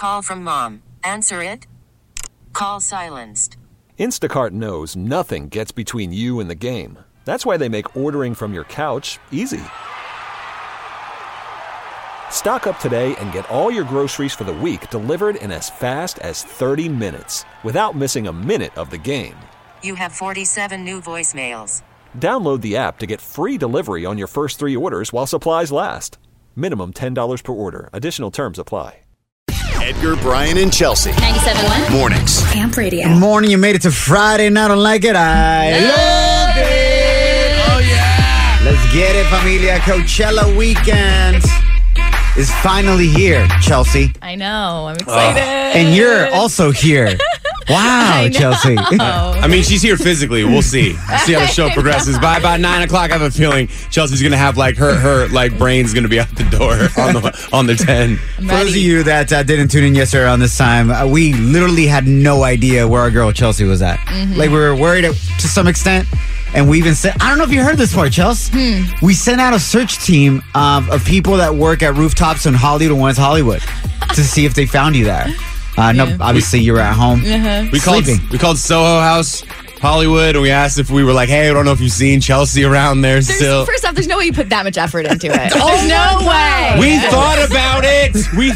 call from mom. Answer it. Call silenced. Instacart knows nothing gets between you and the game. That's why they make ordering from your couch easy. Stock up today and get all your groceries for the week delivered in as fast as 30 minutes without missing a minute of the game. You have 47 new voicemails. Download the app to get free delivery on your first 3 orders while supplies last. Minimum $10 per order. Additional terms apply. Edgar, Brian, and Chelsea. 97.1. Mornings. Amp Radio. Good morning. You made it to Friday, and I don't like it. I love it. Oh, yeah. Let's get it, familia. Coachella weekend is finally here, Chelsea. I know. I'm excited. And you're also here. Wow, Chelsea. I mean, she's here physically. We'll see. See how the show progresses. By about 9 o'clock, I have a feeling Chelsea's going to have like her like brain's going to be out the door on the 10. For those of you that didn't tune in yesterday around this time, we literally had no idea where our girl Chelsea was at. Mm-hmm. Like, we were worried to some extent. And we even said, I don't know if you heard this part, Chelsea. We sent out a search team of people that work at rooftops in Hollywood and West Hollywood to see if they found you there. No, obviously you were at home. We called Soho House, Hollywood, and we asked if we were like, hey, I don't know if you've seen Chelsea around there still. First off, there's no way you put that much effort into it. There's no way. We thought about it.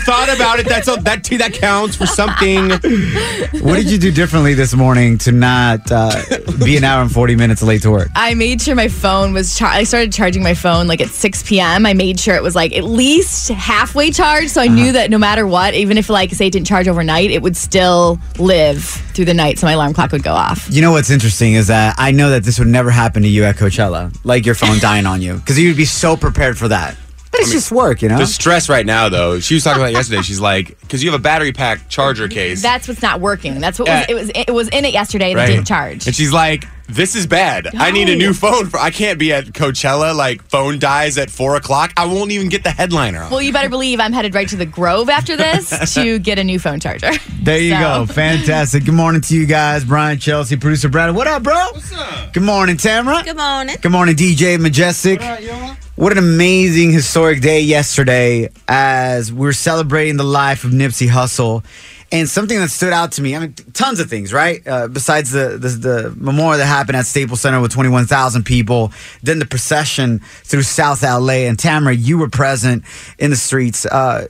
That counts for something. What did you do differently this morning to not be an hour and 40 minutes late to work? I made sure my phone was I started charging my phone like at 6 p.m. I made sure it was like at least halfway charged, so I knew that no matter what, even if like say it didn't charge overnight, it would still live through the night, so my alarm clock would go off. You know what's interesting is that I know that this would never happen to you at Coachella, like your phone dying on you, because you'd be so prepared for that. But it's just work, you know? The stress right now, though. She was talking about it yesterday. She's like, because you have a battery pack charger case. That's what's not working. That's what it was in it yesterday that didn't charge. And she's like, this is bad. I need a new phone. I can't be at Coachella, like phone dies at 4 o'clock. I won't even get the headliner on. Well, you better believe I'm headed right to the Grove after this to get a new phone charger. There you go. Fantastic. Good morning to you guys. Brian, Chelsea, producer Brad. What up, bro? What's up? Good morning, Tamara. Good morning. Good morning, DJ Majestic. All right, y'all. What an amazing, historic day yesterday as we're celebrating the life of Nipsey Hussle. And something that stood out to me, I mean, tons of things, right? Besides the memorial that happened at Staples Center with 21,000 people, then the procession through South LA. And Tamara, you were present in the streets,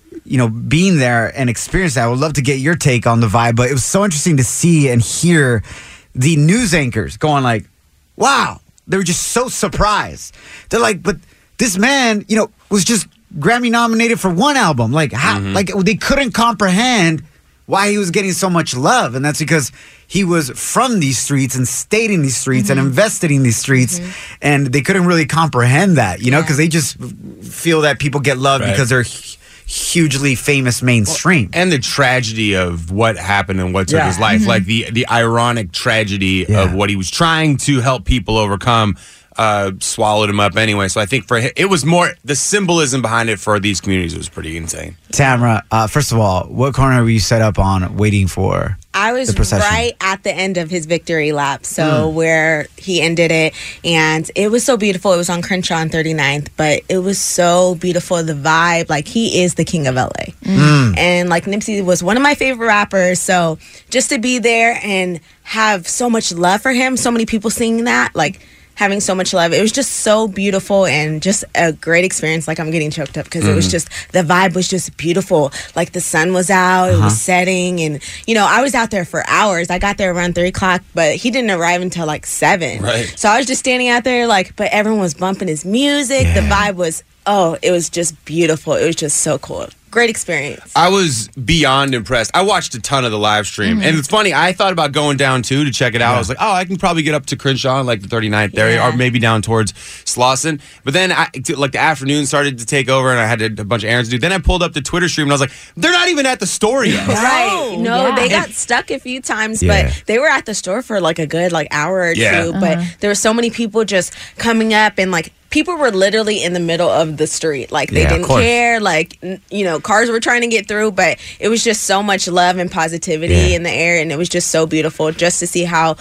being there and experiencing that. I would love to get your take on the vibe, but it was so interesting to see and hear the news anchors going like, wow, they were just so surprised. They're like, but this man, was just Grammy nominated for one album. Like, how? Like, they couldn't comprehend why he was getting so much love. And that's because he was from these streets and stayed in these streets and invested in these streets. And they couldn't really comprehend that, because they just feel that people get love because they're hugely famous mainstream. And the tragedy of what happened and what took his life. Like the ironic tragedy of what he was trying to help people overcome. Swallowed him up anyway. So I think for him, it was more the symbolism behind it for these communities was pretty insane. Tamara, first of all, what corner were you set up on waiting for? I was right at the end of his victory lap, so where he ended it, and it was so beautiful. It was on Crenshaw and 39th, but it was so beautiful, the vibe. Like, he is the king of LA. And like, Nipsey was one of my favorite rappers, so just to be there and have so much love for him, so many people singing that, like, having so much love. It was just so beautiful and just a great experience. Like, I'm getting choked up because it was just, the vibe was just beautiful. Like, the sun was out, it was setting, and, I was out there for hours. I got there around 3 o'clock, but he didn't arrive until like 7. Right. So I was just standing out there, but everyone was bumping his music. The vibe was, it was just beautiful. It was just so cool. Great experience. I was beyond impressed. I watched a ton of the live stream. And it's funny, I thought about going down too to check it out. I was like, I can probably get up to Crenshaw and like the 39th area or maybe down towards Slauson. But then the afternoon started to take over and I had a bunch of errands to do. Then I pulled up the Twitter stream and I was like, they're not even at the store yet. Right. No, they got stuck a few times, but they were at the store for like a good hour or two. But there were so many people just coming up and like, people were literally in the middle of the street. Like, they didn't care. Like, cars were trying to get through, but it was just so much love and positivity in the air. And it was just so beautiful just to see how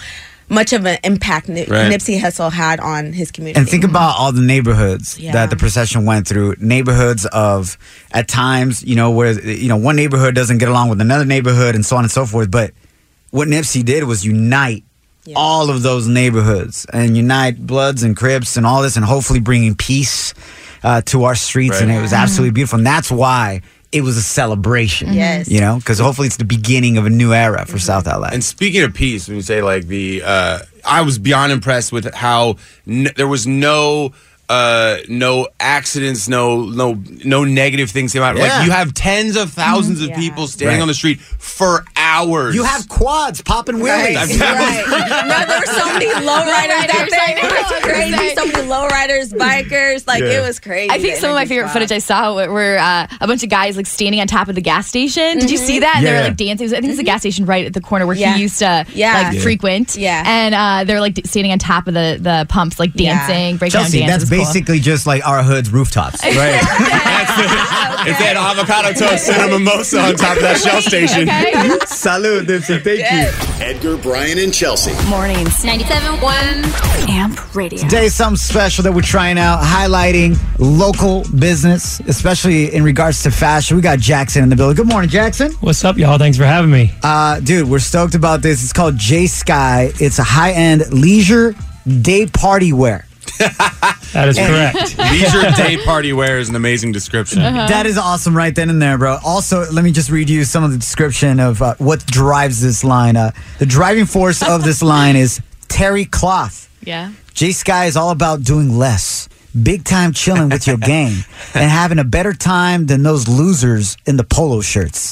much of an impact Nipsey Hussle had on his community. And think about all the neighborhoods Yeah. that the procession went through. Neighborhoods of, at times, where, one neighborhood doesn't get along with another neighborhood and so on and so forth. But what Nipsey did was unite all of those neighborhoods and unite Bloods and Crips and all this, and hopefully bringing peace to our streets. Right. And it was absolutely beautiful. And that's why it was a celebration. Yes. Because hopefully it's the beginning of a new era for South LA. And speaking of peace, when you say like I was beyond impressed with how there was no accidents, no negative things came out. Yeah. Like you have tens of thousands of people standing on the street for hours. You have quads popping wheelies. No, there were so many lowriders that day. It was crazy. So many lowriders, bikers. Like, it was crazy. I think some of my favorite footage I saw were a bunch of guys like standing on top of the gas station. Did you see that? And they were like dancing. I think it's the gas station right at the corner where he used to frequent. Yeah. And they're like standing on top of the pumps, like dancing, breaking down Chelsea, dances. that's basically just like our hood's rooftops. Right. It's that avocado toast and a mimosa on top of that Shell station. Salud, Nipsey. Thank you. Edgar, Brian, and Chelsea. Mornings, 97.1 AMP Radio. Today, something special that we're trying out, highlighting local business, especially in regards to fashion. We got Jackson in the building. Good morning, Jackson. What's up, y'all? Thanks for having me. Dude, we're stoked about this. It's called J Sky. It's a high-end leisure day party wear. That is correct. Leisure day party wear is an amazing description. That is awesome right then and there, bro. Also, let me just read you some of the description of what drives this line. The driving force of this line is terry cloth. Yeah. J Sky is all about doing less. Big time chilling with your gang and having a better time than those losers in the polo shirts.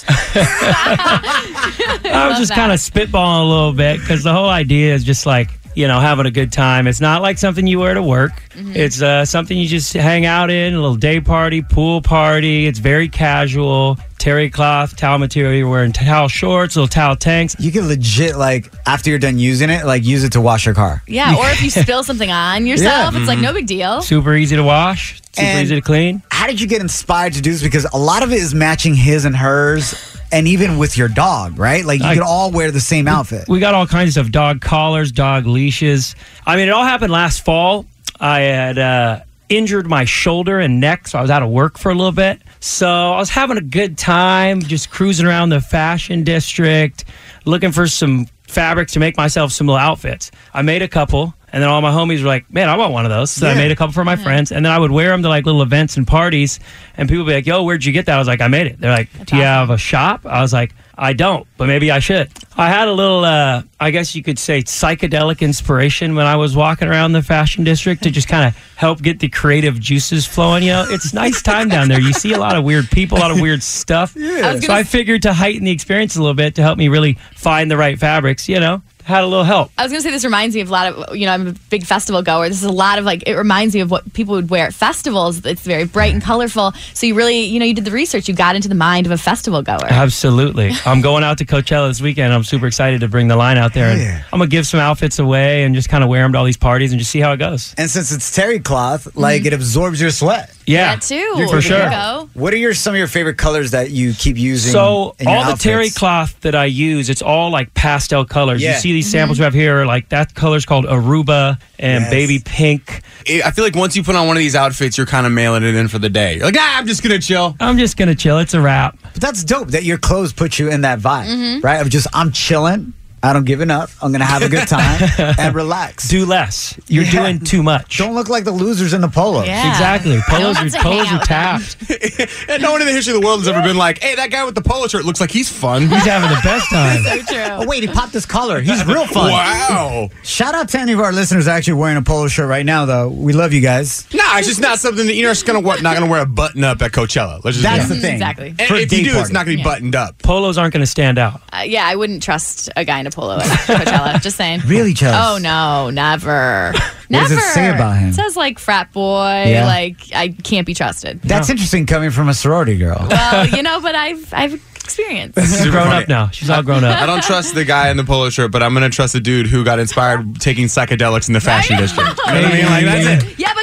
I was just kind of spitballing a little bit because the whole idea is just like, having a good time. It's not like something you wear to work. It's something you just hang out in, a little day party, pool party. It's very casual. Terry cloth, towel material. You're wearing towel shorts, little towel tanks. You can legit, after you're done using it, use it to wash your car. Yeah, or if you spill something on yourself, it's like no big deal. Super easy to wash, super easy to clean. How did you get inspired to do this? Because a lot of it is matching his and hers, and even with your dog, right? You could all wear the same outfit. We got all kinds of dog collars, dog leashes. I mean, it all happened last fall. I had injured my shoulder and neck, so I was out of work for a little bit. So I was having a good time, just cruising around the fashion district, looking for some fabrics to make myself some little outfits. I made a couple, and then all my homies were like, man, I want one of those. So I made a couple for my friends, and then I would wear them to little events and parties, and people would be like, yo, where'd you get that? I was like, I made it. They're like, do you have a shop? I was like, I don't, but maybe I should. I had a little, I guess you could say, psychedelic inspiration when I was walking around the fashion district to just kind of help get the creative juices flowing. It's a nice time down there. You see a lot of weird people, a lot of weird stuff. So I figured to heighten the experience a little bit to help me really find the right fabrics, had a little help. I was going to say this reminds me of a lot of, I'm a big festival goer. This is a lot of it reminds me of what people would wear at festivals. It's very bright and colorful. So you really, you did the research. You got into the mind of a festival goer. Absolutely. I'm going out to Coachella this weekend. I'm super excited to bring the line out there. And I'm going to give some outfits away and just kind of wear them to all these parties and just see how it goes. And since it's terry cloth, it absorbs your sweat. Yeah, that too. For sure. What are some of your favorite colors that you keep using? So in your all the terry outfits? cloth that I use, it's all pastel colors. Yeah. You see these samples we have here, that color's called Aruba and baby pink. I feel like once you put on one of these outfits, you're kind of mailing it in for the day. You're like, I'm just going to chill. I'm just going to chill. It's a wrap. But that's dope that your clothes put you in that vibe, right? Of just, I'm chilling. I don't give enough. I'm going to have a good time and relax. Do less. You're doing too much. Don't look like the losers in the polos. Yeah. Exactly. Polos wants to are hang out with tapped. And no one in the history of the world has ever been like, hey, that guy with the polo shirt looks like he's fun. He's having the best time. So true. Oh, wait, he popped his collar. He's real fun. Wow. Shout out to any of our listeners actually wearing a polo shirt right now, though. We love you guys. Nah, it's just not something that you're just not going to wear a button up at Coachella. Let's just That's be the thing. Exactly. And For a if you day do, party. it's not going to be buttoned up. Polos aren't going to stand out. Yeah, I wouldn't trust a guy in a polo at Coachella. Just saying. Really, Chelsea? Oh, no, never. What Never. does it say about him? It says frat boy, Yeah. I can't be trusted. That's interesting coming from a sorority girl. Well, but I've experienced. She's Super grown funny. up now. She's all grown I up. don't trust the guy in the polo shirt, but I'm going to trust the dude who got inspired taking psychedelics in the fashion district. You know what I mean? That's it. Yeah, but good vibes.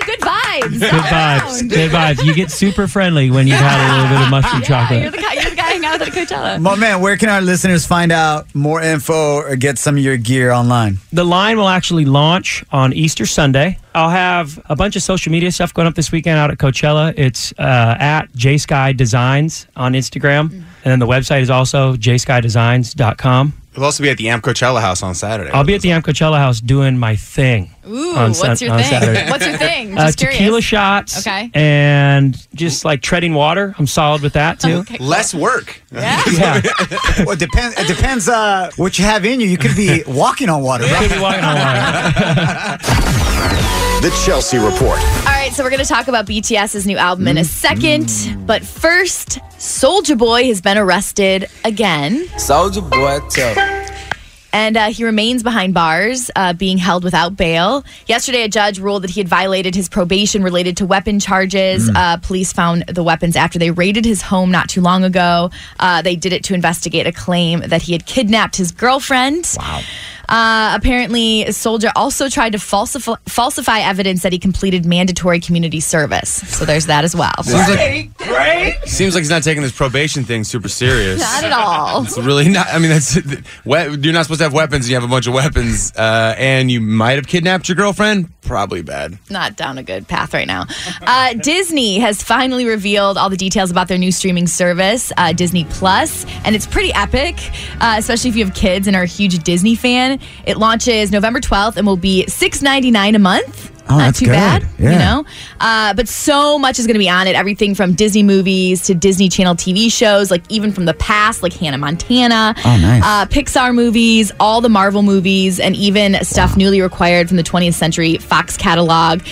vibes. Good vibes. Good vibes. You get super friendly when you've had a little bit of mushroom chocolate. You're the guy hanging out at Coachella. My man, where can our listeners find out more info or get some of your gear online? The line will actually launch on Easter Sunday. I'll have a bunch of social media stuff going up this weekend out at Coachella. It's at JSky Designs on Instagram. And then the website is also jskydesigns.com. We'll also be at the Amp Coachella House on Saturday. I'll be at the Amp Coachella House doing my thing. Ooh, on what's your thing? Saturday. What's your thing? Just curious. Tequila shots. Okay. And just like treading water. I'm solid with that too. Okay, cool. Less work. Yeah. Yeah. Well, it depends what you have in you. You could be walking on water, Could right? be walking on water. The Chelsea Report. All right, so we're going to talk about BTS's new album in a second. But first, Soulja Boy has been arrested again. Soulja Boy, tell. And he remains behind bars, being held without bail. Yesterday, a judge ruled that he had violated his probation related to weapon charges. Police found the weapons after they raided his home not too long ago. They did it to investigate a claim that he had kidnapped his girlfriend. Wow. Apparently, Soulja also tried to falsify evidence that he completed mandatory community service. So there's that as well. Seems like he's not taking this probation thing super serious. Not at all. It's really not. I mean, you're not supposed to have weapons. You have a bunch of weapons, and you might have kidnapped your girlfriend. Probably bad. Not down a good path right now. Disney has finally revealed all the details about their new streaming service, Disney Plus, and it's pretty epic, especially if you have kids and are a huge Disney fan. It launches November 12th and will be $6.99 a month. Oh, Not that's too good. bad, Yeah. you know? But so much is going to be on it. Everything from Disney movies to Disney Channel TV shows, like even from the past, like Hannah Montana. Oh, nice. Pixar movies, all the Marvel movies, and even stuff newly acquired from the 20th Century Fox catalog.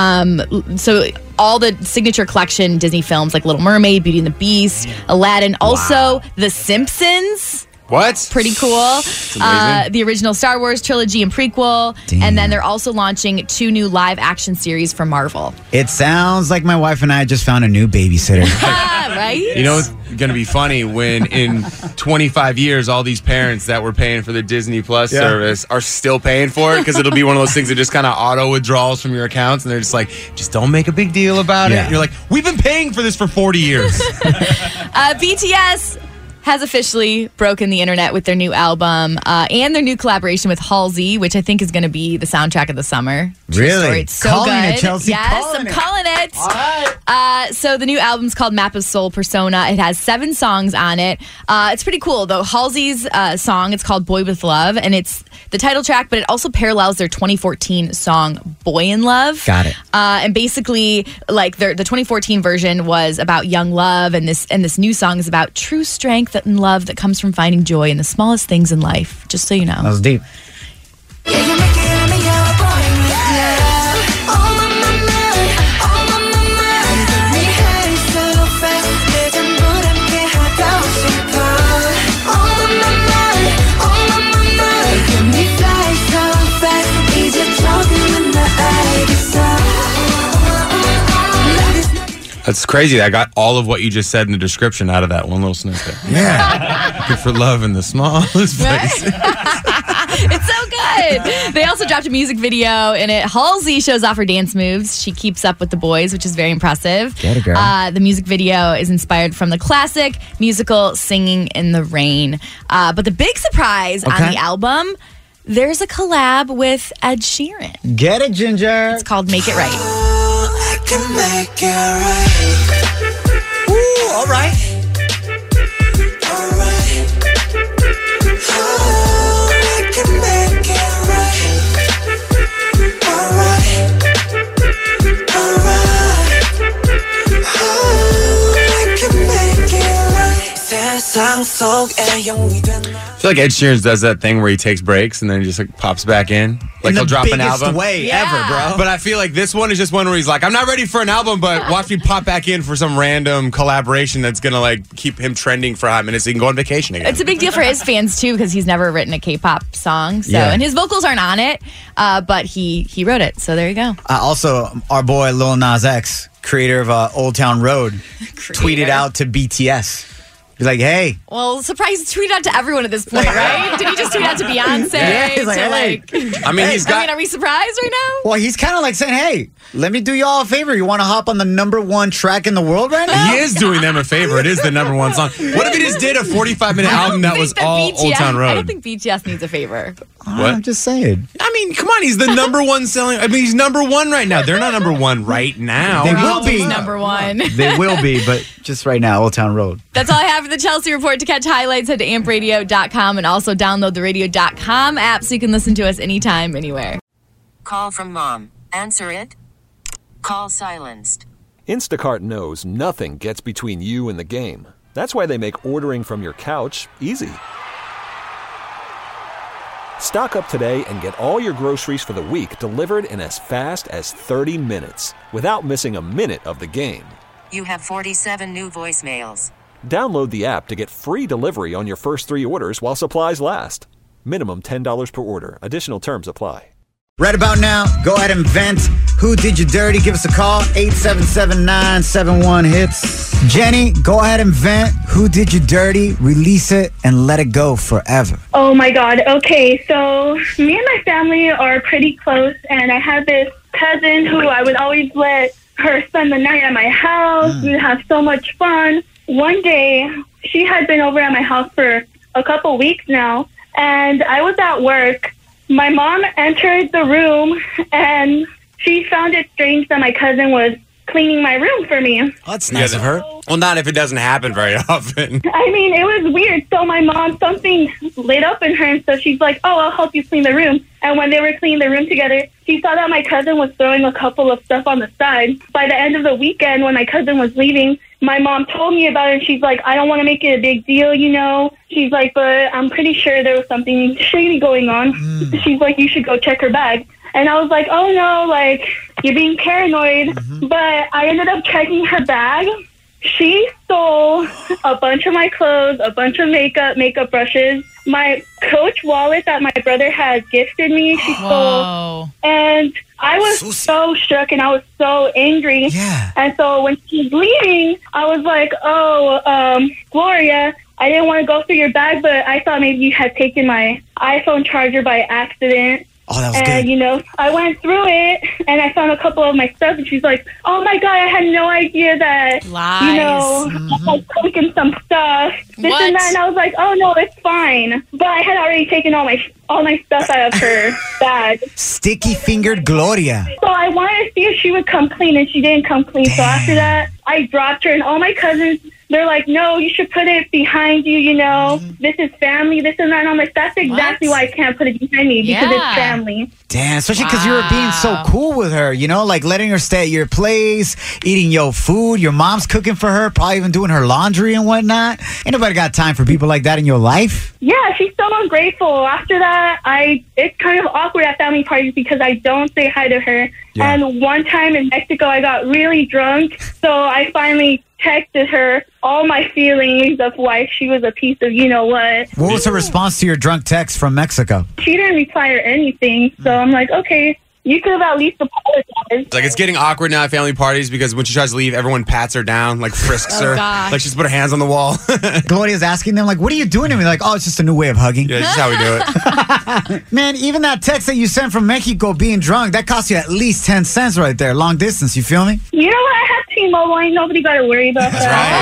So all the signature collection Disney films like Little Mermaid, Beauty and the Beast, Aladdin. Also, The Simpsons. What? Pretty cool. amazing. The original Star Wars trilogy and prequel. Damn. And then they're also launching 2 new live action series for Marvel. It sounds like my wife and I just found a new babysitter. Right? You know what's going to be funny when in 25 years, all these parents that were paying for the Disney Plus service are still paying for it because it'll be one of those things that just kind of auto withdrawals from your accounts. And they're just like, just don't make a big deal about it. Yeah. And you're like, we've been paying for this for 40 years. BTS has officially broken the internet with their new album and their new collaboration with Halsey, which I think is going to be the soundtrack of the summer. True Really? story. It's so Calling good. it, Chelsea. Yes, Calling I'm it. calling it. All right. So the new album's called Map of Soul Persona. It has 7 songs on it. It's pretty cool, though. Halsey's song, it's called Boy With Love, and it's the title track, but it also parallels their 2014 song Boy in Love. Got it. And basically, like the 2014 version was about young love, and this new song is about true strength and love that comes from finding joy in the smallest things in life. Just so you know. That was deep. That's crazy. I got all of what you just said in the description out of that one little snippet. Yeah. Good for love in the smallest place. It's so good. They also dropped a music video in it. Halsey shows off her dance moves. She keeps up with the boys, which is very impressive. Get it, girl. The music video is inspired from the classic musical Singing in the Rain. But the big surprise on Okay. the album, there's a collab with Ed Sheeran. Get it, Ginger. It's called Make It Right. I can make it right. Ooh, all right. All right. Oh, I can make it right. All right. All right. Oh, I can make it right. 세상 속에 영웅이 된 I feel like Ed Sheeran does that thing where he takes breaks and then he just like pops back in. Like In he'll the drop an biggest album. way Yeah. ever, bro. But I feel like this one is just one where he's like, I'm not ready for an album, but watch me pop back in for some random collaboration that's gonna like keep him trending for 5 minutes so he can go on vacation again. It's a big deal for his fans, too, because he's never written a K-pop song. So, Yeah. and his vocals aren't on it, but he wrote it. So there you go. Also, our boy Lil Nas X, creator of Old Town Road, tweeted out to BTS. Be like, hey. Well, surprise tweet out to everyone at this point, right? Did he just tweet out to Beyonce? Yeah, he's like, hey. I mean, are we surprised right now? Well, he's kind of like saying, hey, let me do y'all a favor. You want to hop on the #1 track in the world right now? He is doing them a favor. It is the #1 song. What if he just did a 45-minute album that was all BTS, Old Town Road? I don't think BTS needs a favor. What? I'm just saying. I mean, come on. He's the #1 selling. I mean, he's #1 right now. They're not #1 right now. They will be. #1. They will be, but just right now, Old Town Road. That's all I have for the Chelsea Report. To catch highlights, head to ampradio.com and also download the radio.com app so you can listen to us anytime, anywhere. Call from mom. Answer it. Call silenced. Instacart knows nothing gets between you and the game. That's why they make ordering from your couch easy. Stock up today and get all your groceries for the week delivered in as fast as 30 minutes without missing a minute of the game. You have 47 new voicemails. Download the app to get free delivery on your first 3 orders while supplies last. Minimum $10 per order. Additional terms apply. Right about now, go ahead and vent. Who did you dirty? Give us a call, 877-971-HITS. Jenny, go ahead and vent. Who did you dirty? Release it and let it go forever. Oh my God. Okay, so me and my family are pretty close, and I have this cousin who I would always let her spend the night at my house. We'd have so much fun. One day, she had been over at my house for a couple weeks now, and I was at work. My mom entered the room, and she found it strange that my cousin was cleaning my room for me. Oh, that's nice of her. Well, not if it doesn't happen very often. I mean, it was weird. So my mom, something lit up in her, and so she's like, oh, I'll help you clean the room. And when they were cleaning the room together, she saw that my cousin was throwing a couple of stuff on the side. By the end of the weekend, when my cousin was leaving, my mom told me about it, and she's like, I don't want to make it a big deal, you know. She's like, but I'm pretty sure there was something shady going on. She's like, you should go check her bag. And I was like, oh no, like, you're being paranoid. But I ended up checking her bag. She stole a bunch of my clothes, a bunch of makeup brushes, my Coach wallet that my brother had gifted me. She stole. And I was so shook and I was so angry. Yeah. And so when she's leaving, I was like, Gloria, I didn't want to go through your bag, but I thought maybe you had taken my iPhone charger by accident. Oh, that was and, good. you know, I went through it, and I found a couple of my stuff, and she's like, oh, my God, I had no idea that, Lies. you know, I had taken some stuff, this and that, and I was like, oh, no, it's fine. But I had already taken all my stuff out of her bag. Sticky-fingered Gloria. So I wanted to see if she would come clean, and she didn't come clean. So after that, I dropped her, and all my cousins, they're like, no, you should put it behind you, you know. This is family, this and that. And I'm like, that's exactly why I can't put it behind me, because it's family. Damn, especially because you were being so cool with her, you know, like letting her stay at your place, eating your food, your mom's cooking for her, probably even doing her laundry and whatnot. Ain't nobody got time for people like that in your life. Yeah, she's so ungrateful. After that, it's kind of awkward at family parties because I don't say hi to her. Yeah. And one time in Mexico, I got really drunk, so I finally texted her all my feelings of why she was a piece of you-know-what. What was her response to your drunk text from Mexico? She didn't reply or anything, so I'm like, okay, you could have at least apologized. Like, it's getting awkward now at family parties because when she tries to leave, everyone pats her down, like frisks her. gosh. Like she's put her hands on the wall. Gloria's asking them, like, what are you doing to me? Like, oh, it's just a new way of hugging. Yeah, this is how we do it. Man, even that text that you sent from Mexico being drunk, that cost you at least 10 cents right there. Long distance, you feel me? You know what? I have T-Mobile. Ain't nobody got to worry about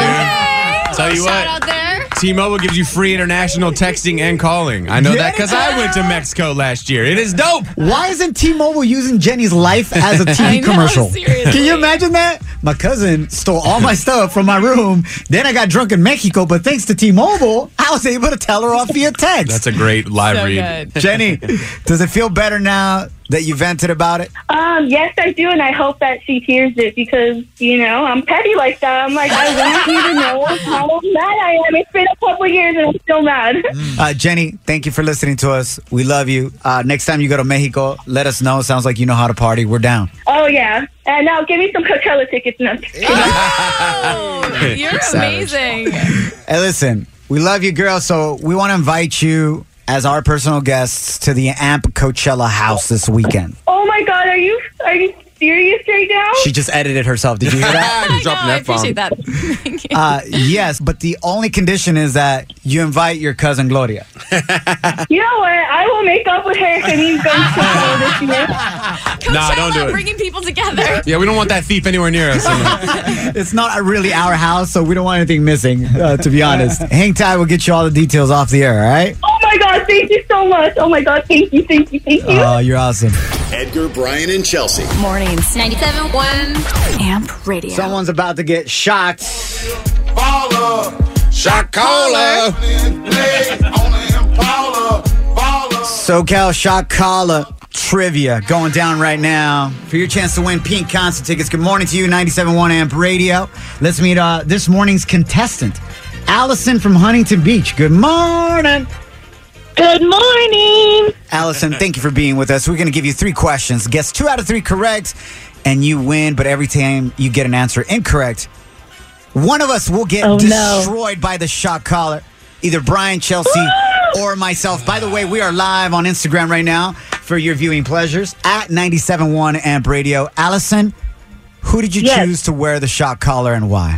that. Right, Tell you Shout what. out there. T-Mobile gives you free international texting and calling. I know that because I went to Mexico last year. It is dope. Why isn't T-Mobile using Jenny's life as a TV I know, commercial? seriously. Can you imagine that? My cousin stole all my stuff from my room. Then I got drunk in Mexico, but thanks to T-Mobile, I was able to tell her off via text. That's a great live So read. good. Jenny, does it feel better now that you vented about it? Yes, I do, and I hope that she hears it because, you know, I'm petty like that. I'm like, I want you to know how mad I am. It's been a couple years and I'm still mad. Jenny, thank you for listening to us. We love you. Next time you go to Mexico, let us know. Sounds like you know how to party. We're down. Oh, yeah. And now give me some Coachella tickets. No, Oh, you're amazing. Hey, listen, we love you, girl, so we want to invite you as our personal guests to the AMP Coachella house this weekend. Oh, my God. Are you serious right now? She just edited herself. Did you hear that? I know, I appreciate that. Thank you. Yes, but the only condition is that you invite your cousin Gloria. You know what? I will make up with her if it means going to Coachella this year. Coachella, don't do it. bringing people together. Yeah, we don't want that thief anywhere near us. It's not really our house, so we don't want anything missing, to be honest. Hang tight. We'll get you all the details off the air, all right? Oh my God, thank you so much. Oh my God, thank you. Oh, you're awesome. Edgar, Brian, and Chelsea. Mornings 97.1 Amp Radio. Someone's about to get shot. Shot caller. SoCal Shot Caller trivia going down right now for your chance to win Pink concert tickets. Good morning to you, 97.1 Amp Radio. Let's meet this morning's contestant, Allison from Huntington Beach. Good morning. Good morning. Allison, thank you for being with us. We're going to give you 3 questions. Guess 2 out of 3 correct, and you win. But every time you get an answer incorrect, one of us will get destroyed by the shot caller. Either Brian, Chelsea, or myself. By the way, we are live on Instagram right now for your viewing pleasures at 97.1 Amp Radio. Allison, who did you choose to wear the shot collar and why?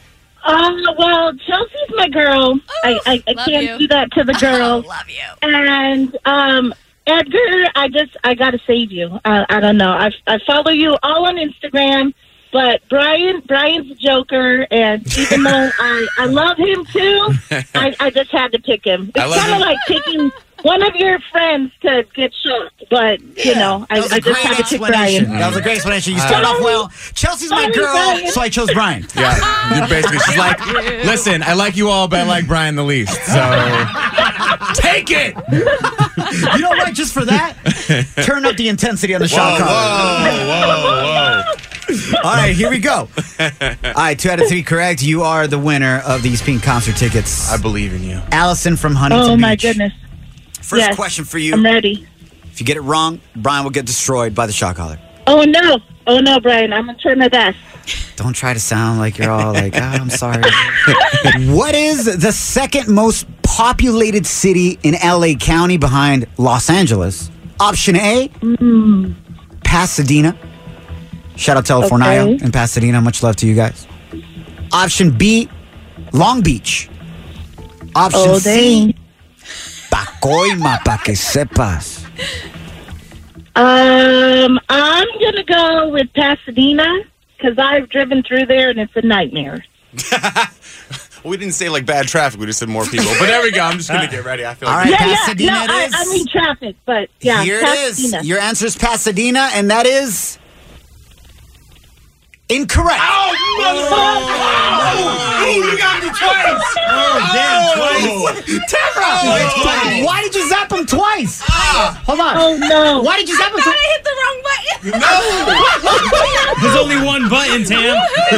Well, Chelsea's my girl. I can't do that to the girl. Love you. And Edgar, I gotta save you. I don't know. I follow you all on Instagram, but Brian's a joker, and even though I love him too, I just had to pick him. It's kind of like picking one of your friends to get shot, but you know, I just had to pick Brian. That was a great explanation. You started off well. Chelsea's my girl, so I chose Brian. Yeah, you're basically, she's like, listen, I like you all, but I like Brian the least. So take it. You know what? Just for that, turn up the intensity on the shot collar. Whoa. All right, here we go. All right, 2 out of 3 correct. You are the winner of these Pink concert tickets. I believe in you. Allison from Huntington Beach. Oh, my goodness. First question for you. I'm ready. If you get it wrong, Brian will get destroyed by the shot collar. Oh, no, Brian. I'm going to try my best. Don't try to sound like you're all like, I'm sorry. What is the second most populated city in LA County behind Los Angeles? Option A, Pasadena. Shout out to El Fornillo in Pasadena. Much love to you guys. Option B, Long Beach. Option C, Pacoima, pa que sepas. I'm going to go with Pasadena because I've driven through there and it's a nightmare. We didn't say like bad traffic. We just said more people. But there we go. I'm just going to get ready. I feel All like right, Pasadena it is. I mean traffic, but yeah, Here Pasadena. it is. Your answer is Pasadena, and that is incorrect. Oh, you got me twice. Tara! Why did you zap him twice? Hold on. Oh, no. Why did you zap him I twice? hit the wrong button. There's only one button, Tam.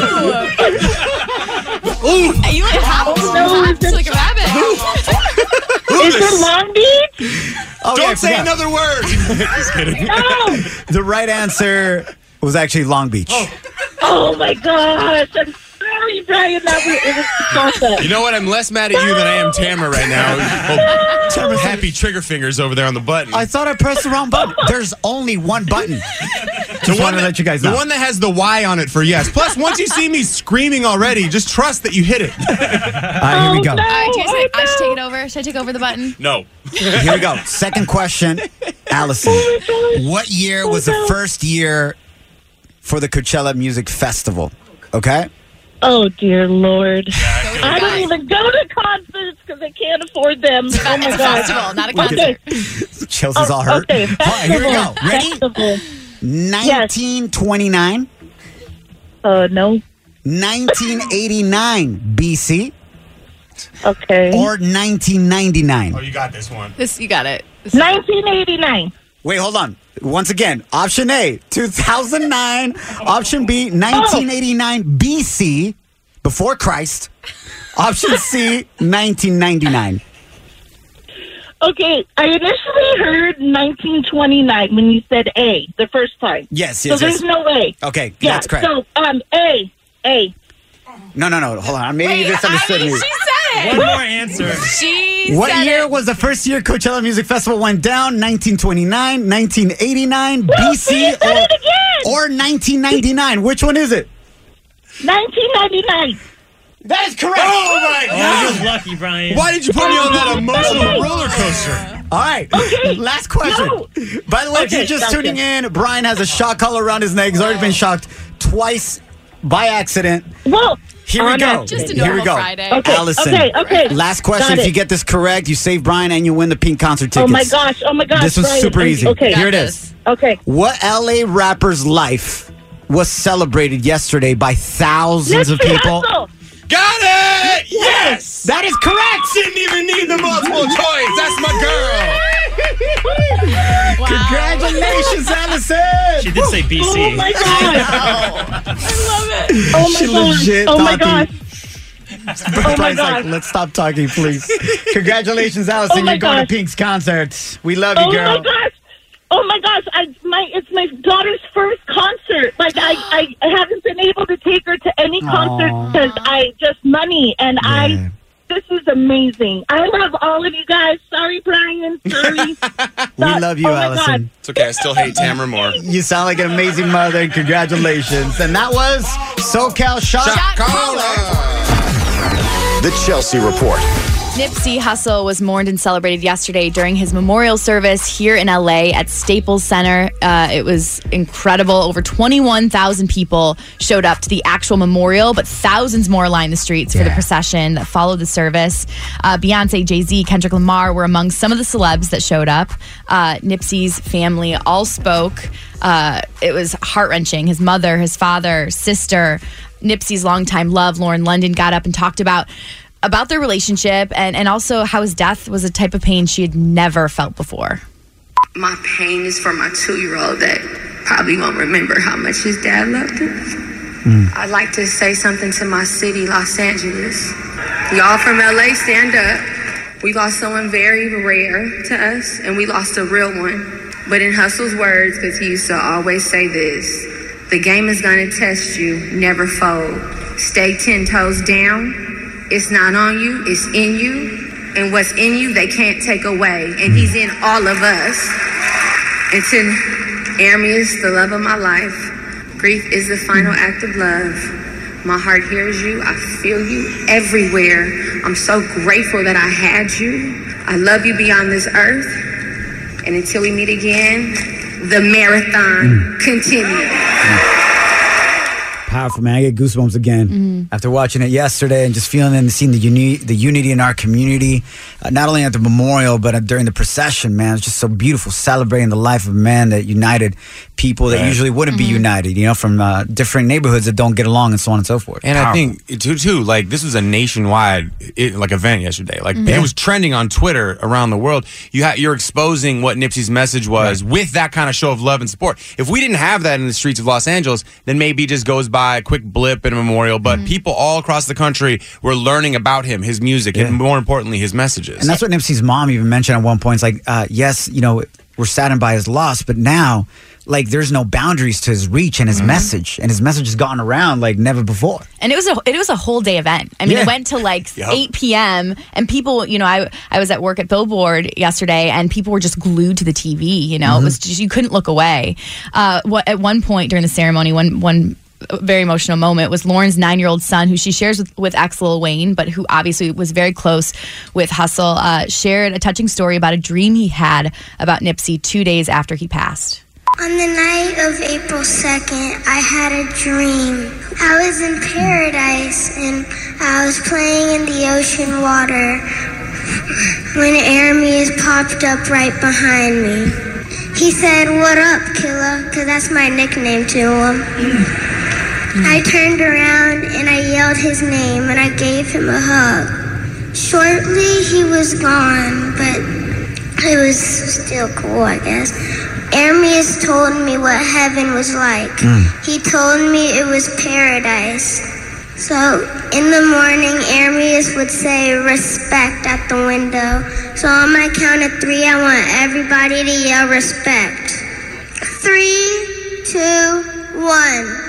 You like hopped like a rabbit. Is it Long Beach? Okay, Don't say another word. Just kidding. No. The right answer was actually Long Beach. Oh, my gosh. I'm sorry, Brian. That was You know what? I'm less mad at you than I am Tamara right now. Oh, happy trigger fingers over there on the button. I thought I pressed the wrong button. There's only one button. Just wanted to let you guys know. The one that has the Y on it for yes. Plus, once you see me screaming already, just trust that you hit it. All right, here we go. All right, I should take it over. Should I take over the button? No. Here we go. Second question, Allison. What year was the first year for the Coachella Music Festival? Okay? Oh, dear Lord. I don't even go to concerts because I can't afford them. Oh, my It's a God. festival, not a concert. Chelsea's all hurt. Okay, All right, here we go. Ready? Festival. 1929, No. 1989 BC, Okay. or 1999. Oh, you got this one. You got it. 1989. Wait, hold on. Once again, option A, 2009. Option B, 1989 BC, before Christ. Option C, 1999. Okay, I initially heard 1929 when you said A the first time. Yes. So there's no A. Okay, Yeah, that's correct. so A. No. Hold on. Maybe you misunderstood me. She said One it. more answer. She What said year it. was the first year Coachella Music Festival went down? 1929, 1989, BC, You said or it again. or 1999? Which one is it? 1999. That is correct. Oh my Oh, God! you're lucky, Brian. Why did you put me on that emotional roller coaster? All right. Okay. Last question. No. By the way, if Okay, you're just gotcha. tuning in, Brian has a shock collar around his neck. He's already been shocked twice by accident. Well, Here we on go. accident. Just a Here we normal go. Friday. Okay. Allison. Okay. Last question. Got If it. you get this correct, you save Brian and you win the Pink concert tickets. Oh my gosh. This was Brian. super easy. Okay. Here it Got is. Okay. What LA rapper's life was celebrated yesterday by thousands of Nipsey people? Hussle. Got it! Yes! That is correct. Didn't even need the multiple choice. That's my girl. Congratulations, Allison. She did say BC. Oh my god. Oh my She god. legit Oh my thought gosh. Brian's God. like, let's stop talking, please. Congratulations, Allison. Oh my You're going to gosh. Pink's concert. We love you, Oh girl. my gosh. Oh my gosh. It's my daughter's first concert. Like I haven't been able to take her to any concert because money and Yeah. this is amazing. I love all of you guys. Sorry, Brian. Sorry. We love you, Oh my Allison. God. It's okay. I still hate Tamara more. You sound like an amazing mother. Congratulations. And that was SoCal Shot The Chelsea Report. Nipsey Hussle was mourned and celebrated yesterday during his memorial service here in LA at Staples Center. It was incredible. Over 21,000 people showed up to the actual memorial, but thousands more lined the streets for the procession that followed the service. Beyonce, Jay-Z, Kendrick Lamar were among some of the celebs that showed up. Nipsey's family all spoke. It was heart-wrenching. His mother, his father, sister, Nipsey's longtime love, Lauren London, got up and talked about their relationship and also how his death was a type of pain she had never felt before. My pain is for my 2-year-old that probably won't remember how much his dad loved him. I'd like to say something to my city, Los Angeles. Y'all from LA, stand up. We lost someone very rare to us, and we lost a real one. But in Hustle's words, because he used to always say this, the game is going to test you, never fold. Stay 10 toes down. It's not on you, it's in you. And what's in you, they can't take away. And he's in all of us. And to Armias, the love of my life, grief is the final act of love. My heart hears you, I feel you everywhere. I'm so grateful that I had you. I love you beyond this earth. And until we meet again, the marathon continues. Powerful, man. I get goosebumps again after watching it yesterday and just feeling and seeing the unity in our community, not only at the memorial, but during the procession, man. It's just so beautiful, celebrating the life of a man that united people that usually wouldn't be united, from different neighborhoods that don't get along and so on and so forth. And Powerful. I think, too, like, this was a nationwide event yesterday. Like, it was trending on Twitter around the world. You're exposing what Nipsey's message was with that kind of show of love and support. If we didn't have that in the streets of Los Angeles, then maybe it just goes by a quick blip in a memorial. But people all across the country were learning about him, his music, and more importantly, his messages. And that's what Nipsey's mom even mentioned at one point. It's like, yes, we're saddened by his loss, but now, like, there's no boundaries to his reach and his message, and his message has gone around like never before. And it was a whole day event. I mean, it went to like 8 p.m. and people, I was at work at Billboard yesterday, and people were just glued to the TV. It was just, you couldn't look away. At one point during the ceremony, one very emotional moment was Lauren's 9-year-old son, who she shares with ex Lil Wayne, but who obviously was very close with Hussle, shared a touching story about a dream he had about Nipsey 2 days after he passed. On the night of April 2nd, I had a dream. I was in paradise and I was playing in the ocean water when Aramis popped up right behind me. He said, "What up, killer?" Because that's my nickname to him. I turned around and I yelled his name and I gave him a hug. Shortly, he was gone, but it was still cool, I guess. Armias told me what heaven was like. He told me it was paradise. So in the morning, Armias would say respect at the window. So on my count of 3, I want everybody to yell respect. 3, 2, 1.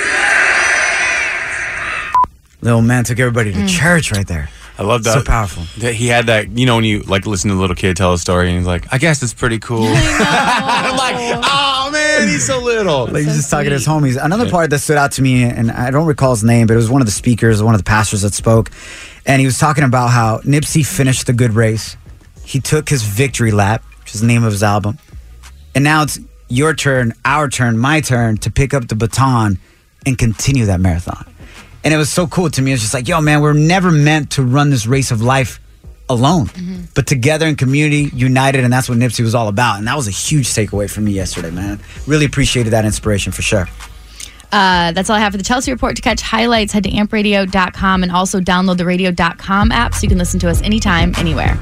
Little man took everybody to church right there. I love that. So powerful. That he had that, when you listen to a little kid tell a story and he's like, I guess it's pretty cool. I'm like, oh man, man, he's so little. Like he's just talking to his homies. Another part that stood out to me, and I don't recall his name, but it was one of the speakers, one of the pastors that spoke, and he was talking about how Nipsey finished the good race. He took his victory lap, which is the name of his album, and now it's your turn, our turn, my turn to pick up the baton and continue that marathon. And it was so cool to me. It's just like, yo, man, we're never meant to run this race of life alone, but together in community, united, and that's what Nipsey was all about. And that was a huge takeaway for me yesterday, man. Really appreciated that inspiration for sure. That's all I have for the Chelsea Report. To catch highlights, head to ampradio.com and also download the radio.com app so you can listen to us anytime, anywhere.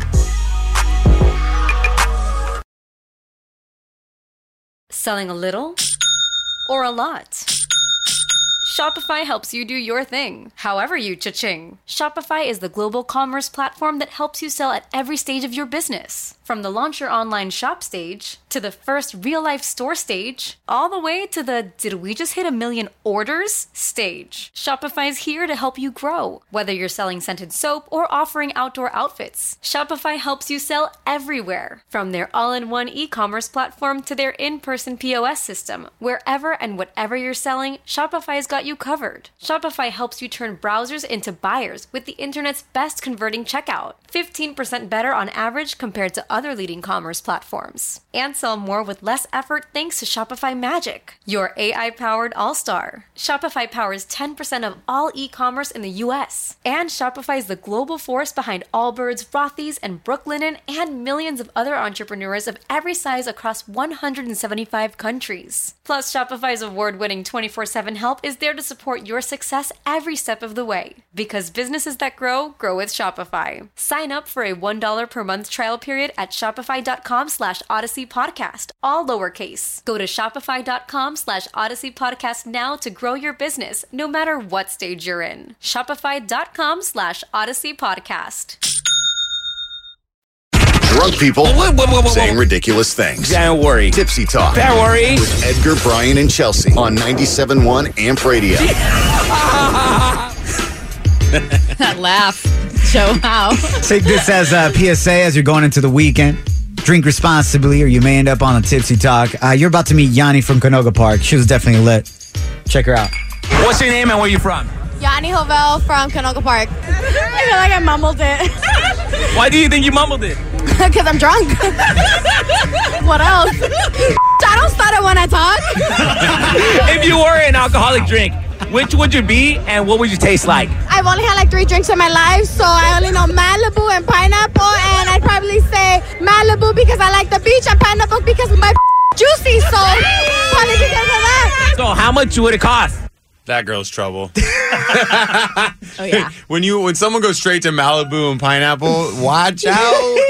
Selling a little or a lot? Shopify helps you do your thing, however you cha-ching. Shopify is the global commerce platform that helps you sell at every stage of your business. From the launch your online shop stage, to the first real-life store stage, all the way to the did we just hit 1 million orders stage. Shopify is here to help you grow. Whether you're selling scented soap or offering outdoor outfits, Shopify helps you sell everywhere. From their all-in-one e-commerce platform to their in-person POS system, wherever and whatever you're selling, Shopify's got you covered. Shopify helps you turn browsers into buyers with the internet's best converting checkout. 15% better on average compared to other leading commerce platforms. And sell more with less effort thanks to Shopify Magic, your AI-powered all-star. Shopify powers 10% of all e-commerce in the U.S. And Shopify is the global force behind Allbirds, Rothy's, and Brooklinen, and millions of other entrepreneurs of every size across 175 countries. Plus, Shopify's award-winning 24/7 help is there to support your success every step of the way. Because businesses that grow, grow with Shopify. Sign up for a $1 per month trial period at shopify.com/Odyssey Podcast, all lowercase. Go to shopify.com/Odyssey Podcast now to grow your business, no matter what stage you're in. Shopify.com/Odyssey Podcast. Drunk people saying ridiculous things. Don't worry. Tipsy Talk. Don't worry. With Edgar, Brian, and Chelsea on 97.1 Amp Radio. That laugh. Show how. Take this as a PSA as you're going into the weekend. Drink responsibly or you may end up on a Tipsy Talk. You're about to meet Yanni from Canoga Park. She was definitely lit. Check her out. What's your name and where you from? Yanni Hovel from Canoga Park. I feel like I mumbled it. Why do you think you mumbled it? Because I'm drunk. What else? I don't stutter when I talk. If you were an alcoholic drink, which would you be and what would you taste like? I've only had like 3 drinks in my life, so I only know Malibu and pineapple, and I'd probably say Malibu because I like the beach and pineapple because my juicy, so probably because of that. So how much would it cost? That girl's trouble. Oh, yeah. When someone goes straight to Malibu and pineapple, watch out.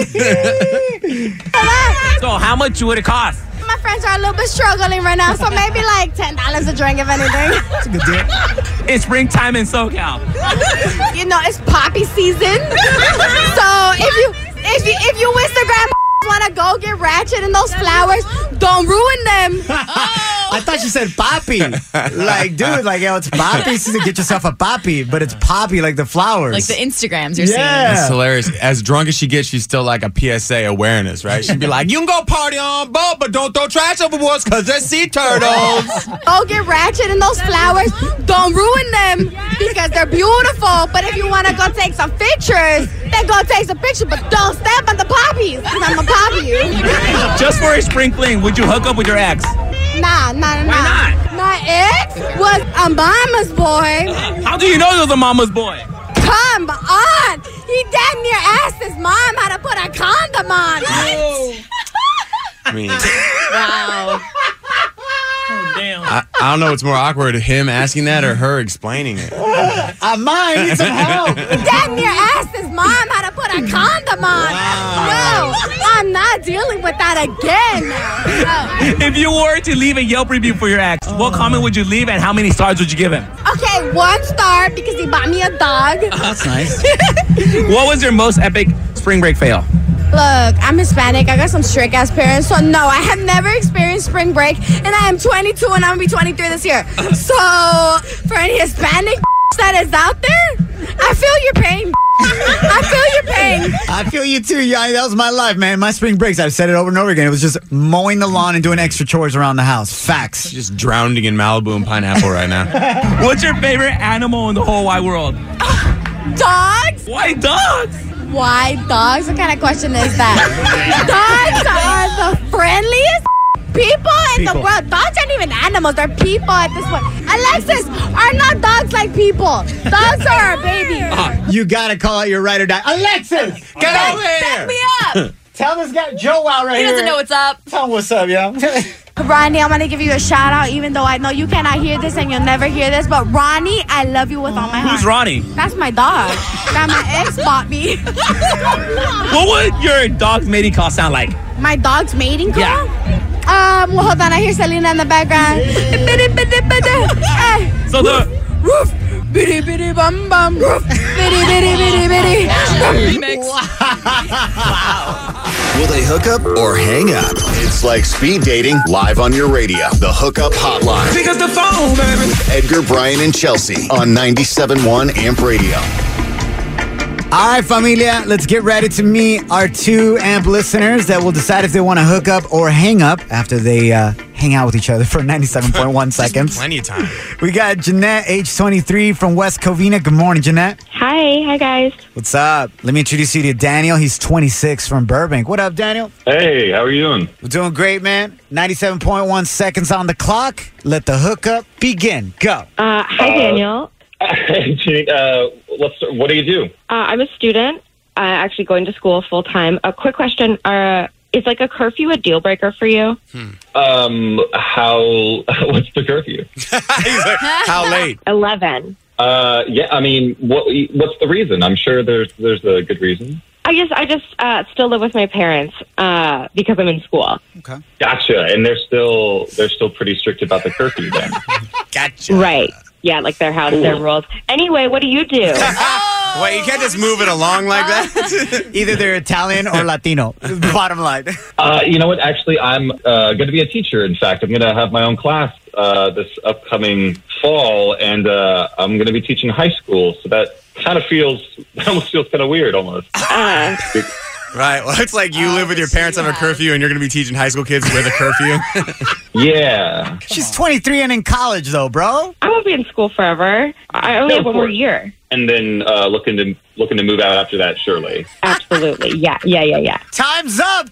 So how much would it cost? My friends are a little bit struggling right now, so maybe like $10 a drink, if anything. That's a good deal. It's springtime in SoCal. You know, it's poppy season. So if you Instagram want to go get ratchet in those flowers, don't ruin them. I thought you said poppy. Like, dude, like, yo, it's poppy season. Get yourself a poppy, but it's poppy like the flowers. Like the Instagrams you're seeing. That's hilarious. As drunk as she gets, she's still like a PSA awareness, right? She'd be like, you can go party on boat, but don't throw trash overboard because there's sea turtles. Go get ratchet in those flowers. Don't ruin them because they're beautiful. But if you want to go take some pictures, then go take some pictures, but don't step on the poppies because I'm going to pop you. Just for a spring fling, would you hook up with your ex? Nah. Why not? My ex was a mama's boy. How do you know he was a mama's boy? Come on. He damn near asked his mom how to put a condom on. I mean, Wow. Oh, damn. I don't know what's more awkward, him asking that or her explaining it. I might need some help. Damn near asked his mom how to put a condom on. No, I'm not dealing with that again. No. If you were to leave a Yelp review for your ex, what comment would you leave and how many stars would you give him? Okay, 1 star because he bought me a dog. That's nice. What was your most epic spring break fail? Look, I'm Hispanic. I got some strict ass parents. So no, I have never experienced spring break. And I am 22 and I'm going to be 23 this year. So for any Hispanic that is out there, I feel your pain. I feel your pain. I feel you too, Yanni. That was my life, man. My spring breaks, I've said it over and over again. It was just mowing the lawn and doing extra chores around the house. Facts. Just drowning in Malibu and pineapple right now. What's your favorite animal in the whole wide world? Dogs? Why dogs? Why dogs? What kind of question is that? Dogs are the friendliest people in the world. Dogs aren't even animals. They're people at this point. Alexis, are not dogs like people. Dogs are our baby. You gotta call out your ride or die. Alexis, get over here. Back me up. Tell this guy Joe out right He here. doesn't know what's up. Tell him what's up, yo. Ronnie, I'm going to give you a shout out, even though I know you cannot hear this and you'll never hear this. But Ronnie, I love you with all my heart. Who's Ronnie? That's my dog. That my ex bought me. What would your dog's mating call sound like? My dog's mating call? Yeah. Well, hold on. I hear Selena in the background. So the Roof. Bitty bitty bum bum. Roof. Bitty bitty bitty bitty. Remix. Will they hook up or hang up? It's like speed dating live on your radio. The Hookup Hotline. pick up the phone, baby. Edgar, Brian, and Chelsea on 97.1 AMP Radio. All right, familia, let's get ready to meet our 2 AMP listeners that will decide if they want to hook up or hang up after they hang out with each other for 97.1 seconds. Plenty of time. We got Jeanette, age 23, from West Covina. Good morning, Jeanette. Hi guys. What's up? Let me introduce you to Daniel. He's 26 from Burbank. What up, Daniel? Hey, how are you doing? We're doing great, man. 97.1 seconds on the clock. Let the hookup begin. Go. Hi Daniel. What do you do? I'm a student, actually going to school full time. A quick question: is like a curfew a deal breaker for you? What's the curfew? He's like, how late? 11. Yeah, I mean, what's the reason? I'm sure there's a good reason. I just still live with my parents because I'm in school. Okay. Gotcha. And they're still pretty strict about the curfew then. Gotcha. Right. Yeah, like their house, their rules. Anyway, what do you do? Wait, you can't just move it along like that? Either they're Italian or Latino. Bottom line. You know what? Actually, I'm going to be a teacher. In fact, I'm going to have my own class this upcoming fall, and I'm going to be teaching high school. So that almost feels kind of weird, almost. Right. Well, it's like you live with your parents, have a curfew, and you're going to be teaching high school kids with a curfew. Yeah. She's 23 and in college, though, bro. I won't be in school forever. I only have one more year. And then looking to move out after that, surely. Absolutely. Yeah. Time's up.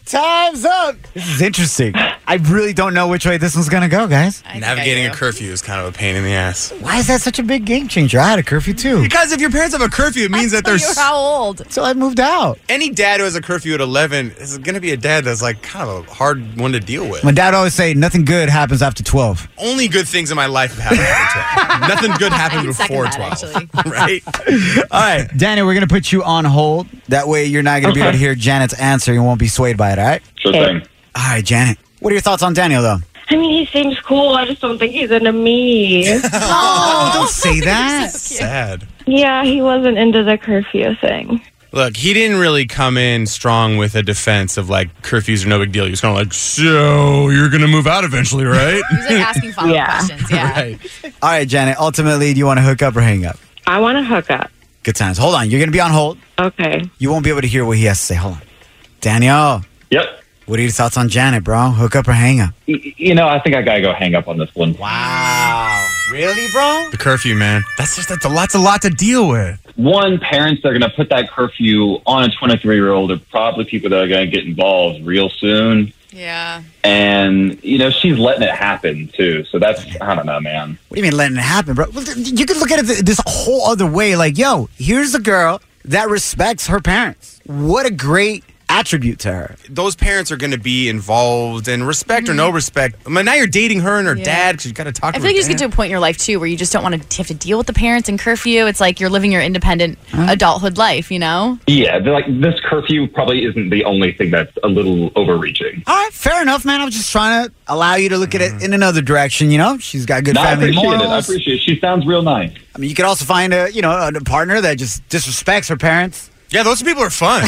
This is interesting. I really don't know which way this one's going to go, guys. Navigating a curfew is kind of a pain in the ass. Why is that such a big game changer? I had a curfew, too. Because if your parents have a curfew, it means that there's... You're how old? So I moved out. Any dad who has a curfew at 11 is going to be a dad that's like kind of a hard one to deal with. My dad always say nothing good happens after 12. Only good things in my life have happened after 12. Nothing good happens before 12. Right? All right, Daniel, we're going to put you on hold. That way you're not going to be able to hear Janet's answer. You won't be swayed by it, all right? Sure thing. All right, Janet. What are your thoughts on Daniel, though? I mean, he seems cool. I just don't think he's into me. Oh, don't say that. Sad. Yeah, he wasn't into the curfew thing. Look, he didn't really come in strong with a defense of like curfews are no big deal. He was kind of like, so you're going to move out eventually, right? He's like asking follow-up questions. Yeah. Right. All right, Janet. Ultimately, do you want to hook up or hang up? I want to hook up. Good times. Hold on. You're going to be on hold. Okay. You won't be able to hear what he has to say. Hold on. Daniel. Yep. What are your thoughts on Janet, bro? Hook up or hang up? You know, I think I got to go hang up on this one. Wow. Really, bro? The curfew, man. That's a lot to deal with. One, parents that are going to put that curfew on a 23-year-old are probably people that are going to get involved real soon. Yeah. And, you know, she's letting it happen, too. So that's, I don't know, man. What do you mean letting it happen, bro? Well, you could look at it this whole other way. Like, yo, here's a girl that respects her parents. What a great attribute to her. Those parents are going to be involved in respect or no respect. I mean, now you're dating her and her dad because you got to talk to I her feel like you just dad. get to a point in your life, too, where you just don't want to have to deal with the parents and curfew. It's like you're living your independent adulthood life, you know? Yeah, like this curfew probably isn't the only thing that's a little overreaching. All right, fair enough, man. I was just trying to allow you to look at it in another direction, you know? She's got good No, family morals. I appreciate it. She sounds real nice. I mean, you could also find a partner that just disrespects her parents. Yeah, those people are fun.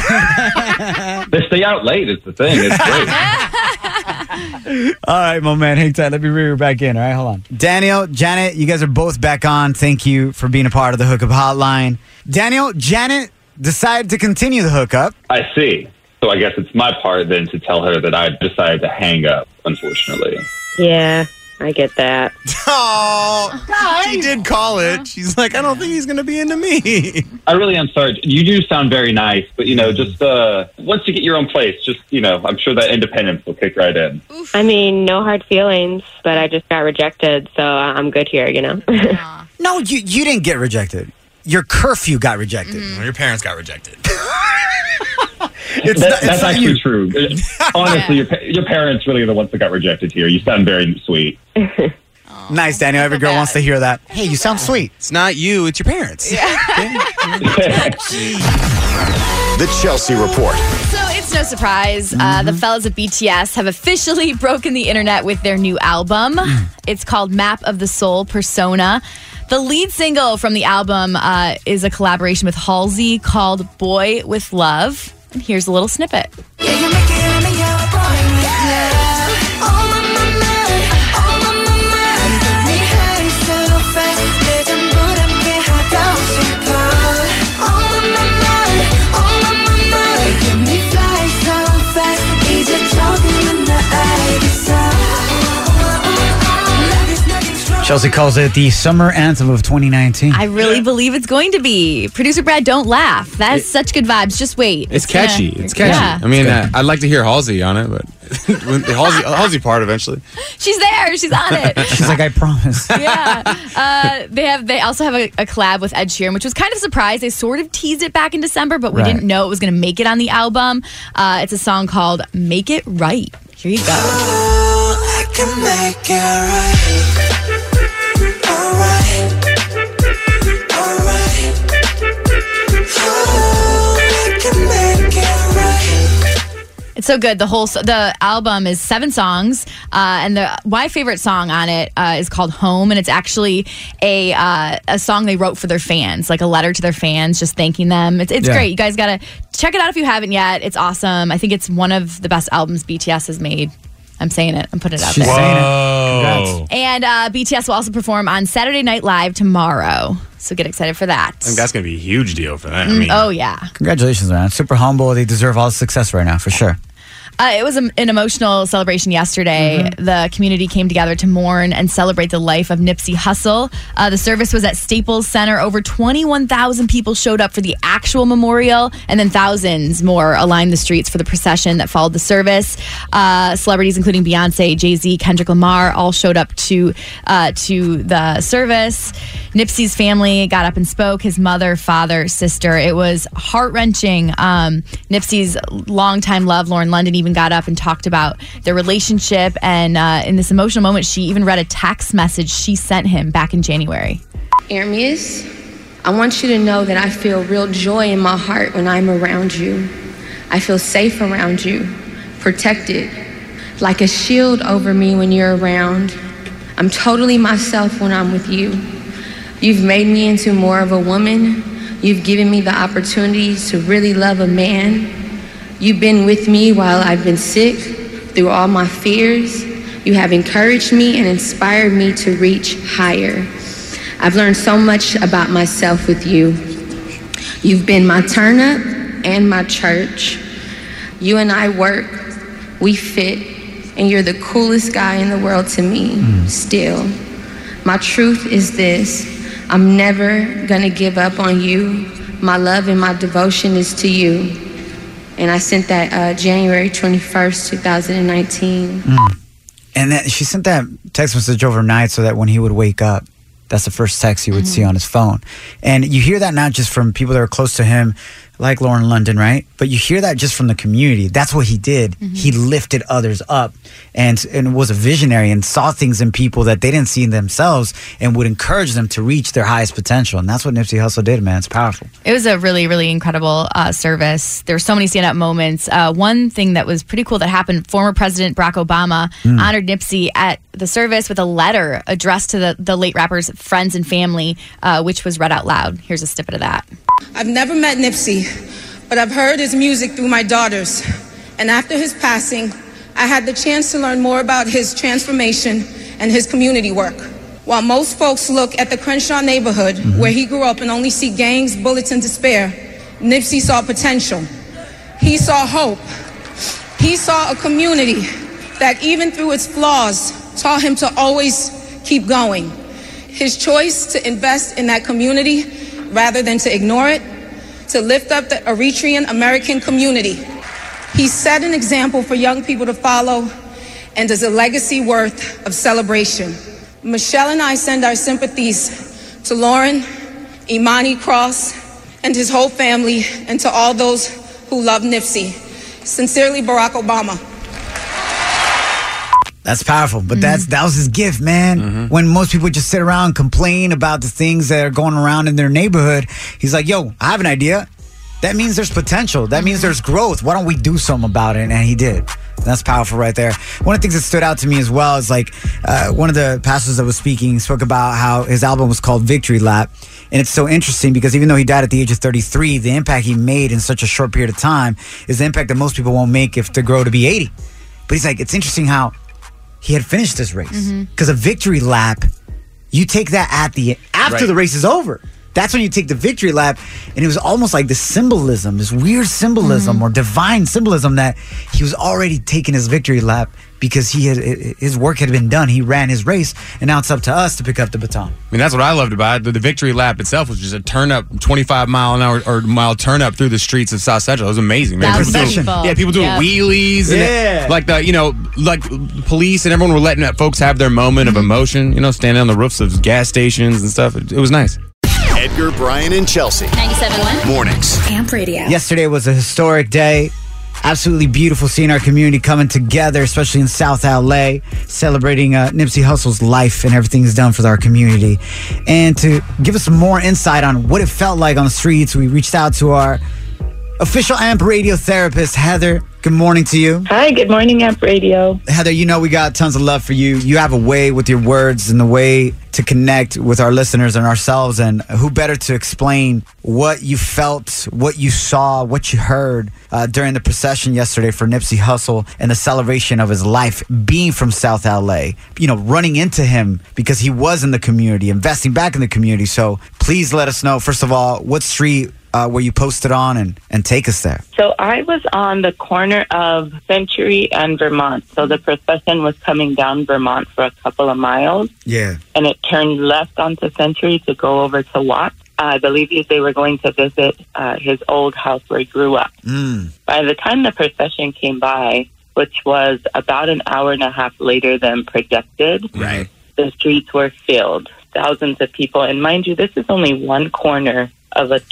They stay out late is the thing. It's great. All right, my man. Hang tight. Let me rear back in. All right, hold on. Daniel, Janet, you guys are both back on. Thank you for being a part of the Hookup Hotline. Daniel, Janet decided to continue the hookup. I see. So I guess it's my part then to tell her that I decided to hang up, unfortunately. Yeah, I get that. Oh, she did call it. She's like, I don't think he's going to be into me. I really am sorry. You do sound very nice, but, just once you get your own place, just, I'm sure that independence will kick right in. I mean, no hard feelings, but I just got rejected, so I'm good here, No, you didn't get rejected. Your curfew got rejected. Well, your parents got rejected. That's actually true. Honestly, your parents really are the ones that got rejected here. You sound very sweet. Nice, Daniel. Every girl wants to hear that. Hey, you sound sweet. It's not you, it's your parents. The Chelsea Report. So it's no surprise. The fellas of BTS have officially broken the internet with their new album. It's called Map of the Soul Persona. The lead single from the album is a collaboration with Halsey called Boy with Love. And here's a little snippet. Chelsea calls it the summer anthem of 2019. I really believe it's going to be. Producer Brad, don't laugh. That has such good vibes. Just wait. It's catchy. It's catchy. Yeah. I mean, I'd like to hear Halsey on it, but the Halsey part eventually. She's there. She's on it. She's like, I promise. Yeah. They also have a collab with Ed Sheeran, which was kind of a surprise. They sort of teased it back in December, but we didn't know it was going to make it on the album. It's a song called Make It Right. Here you go. I can make it right. It's so good. The album is 7 songs, and my favorite song on it is called Home, and it's actually a song they wrote for their fans, like a letter to their fans, just thanking them. It's great. You guys gotta check it out if you haven't yet. It's awesome. I think it's one of the best albums BTS has made. I'm saying it. I'm putting it out there. Saying it. Congrats. And BTS will also perform on Saturday Night Live tomorrow. So get excited for that. I think that's going to be a huge deal for them. Oh, yeah. Congratulations, man. Super humble. They deserve all the success right now, for sure. It was an emotional celebration yesterday. The community came together to mourn and celebrate the life of Nipsey Hussle. The service was at Staples Center. Over 21,000 people showed up for the actual memorial, and then thousands more aligned the streets for the procession that followed the service. Celebrities including Beyonce, Jay-Z, Kendrick Lamar all showed up to the service. Nipsey's family got up and spoke. His mother, father, sister. It was heart-wrenching. Nipsey's longtime love, Lauren London, even got up and talked about their relationship, and in this emotional moment she even read a text message she sent him back in January. Ermias, I want you to know that I feel real joy in my heart when I'm around you. I feel safe around you, protected, like a shield over me when you're around. I'm totally myself when I'm with you. You've made me into more of a woman. You've given me the opportunity to really love a man. You've been with me while I've been sick, through all my fears. You have encouraged me and inspired me to reach higher. I've learned so much about myself with you. You've been my turn up and my church. You and I work, we fit, and you're the coolest guy in the world to me, still. My truth is this, I'm never gonna give up on you. My love and my devotion is to you. And I sent that January 21st, 2019. And then she sent that text message overnight so that when he would wake up, that's the first text he would see on his phone. And you hear that not just from people that are close to him, like Lauren London, right? But you hear that just from the community. That's what he did. He lifted others up and was a visionary and saw things in people that they didn't see in themselves and would encourage them to reach their highest potential. And that's what Nipsey Hussle did, man. It's powerful. It was a really, really incredible service. There were so many standout moments. One thing that was pretty cool that happened, former President Barack Obama honored Nipsey at the service with a letter addressed to the late rapper's friends and family, which was read out loud. Here's a snippet of that. I've never met Nipsey, but I've heard his music through my daughters. And after his passing, I had the chance to learn more about his transformation and his community work. While most folks look at the Crenshaw neighborhood where he grew up and only see gangs, bullets, and despair, Nipsey saw potential. He saw hope. He saw a community that even through its flaws taught him to always keep going. His choice to invest in that community rather than to ignore it, to lift up the Eritrean American community. He set an example for young people to follow and is a legacy worth of celebration. Michelle and I send our sympathies to Lauren, Imani Cross, and his whole family, and to all those who love Nipsey. Sincerely, Barack Obama. That's powerful, but that was his gift, man. When most people just sit around and complain about the things that are going around in their neighborhood, he's like, yo, I have an idea. That means there's potential. That means there's growth. Why don't we do something about it? And he did. That's powerful right there. One of the things that stood out to me as well is like one of the pastors that was speaking spoke about how his album was called Victory Lap. And it's so interesting because even though he died at the age of 33, the impact he made in such a short period of time is the impact that most people won't make if they grow to be 80. But he's like, it's interesting how he had finished this race. Because a victory lap, you take that after the race is over. That's when you take the victory lap. And it was almost like this symbolism, this weird symbolism or divine symbolism that he was already taking his victory lap because his work had been done. He ran his race, and now it's up to us to pick up the baton. I mean, that's what I loved about it. The victory lap itself was just a turn up, 25 mile an hour or mile turn up through the streets of South Central. It was amazing, man. People doing wheelies, and like like police and everyone were letting folks have their moment of emotion. Standing on the roofs of gas stations and stuff. It was nice. Edgar, Brian, and Chelsea. 97.1 Mornings. Amp Radio. Yesterday was a historic day. Absolutely beautiful seeing our community coming together, especially in South LA, celebrating Nipsey Hussle's life and everything he's done for our community. And to give us some more insight on what it felt like on the streets, we reached out to our official Amp Radio therapist, Heather. Good morning to you. Hi, good morning, Amp Radio. Heather, we got tons of love for you. You have a way with your words and the way to connect with our listeners and ourselves. And who better to explain what you felt, what you saw, what you heard during the procession yesterday for Nipsey Hussle and the celebration of his life, being from South LA, running into him because he was in the community, investing back in the community. So please let us know, first of all, what street where you posted on and take us there. So I was on the corner of Century and Vermont. So the procession was coming down Vermont for a couple of miles. Yeah. And it turned left onto Century to go over to Watts. I believe they were going to visit his old house where he grew up. By the time the procession came by, which was about an hour and a half later than projected, right, the streets were filled. Thousands of people. And mind you, this is only one corner of a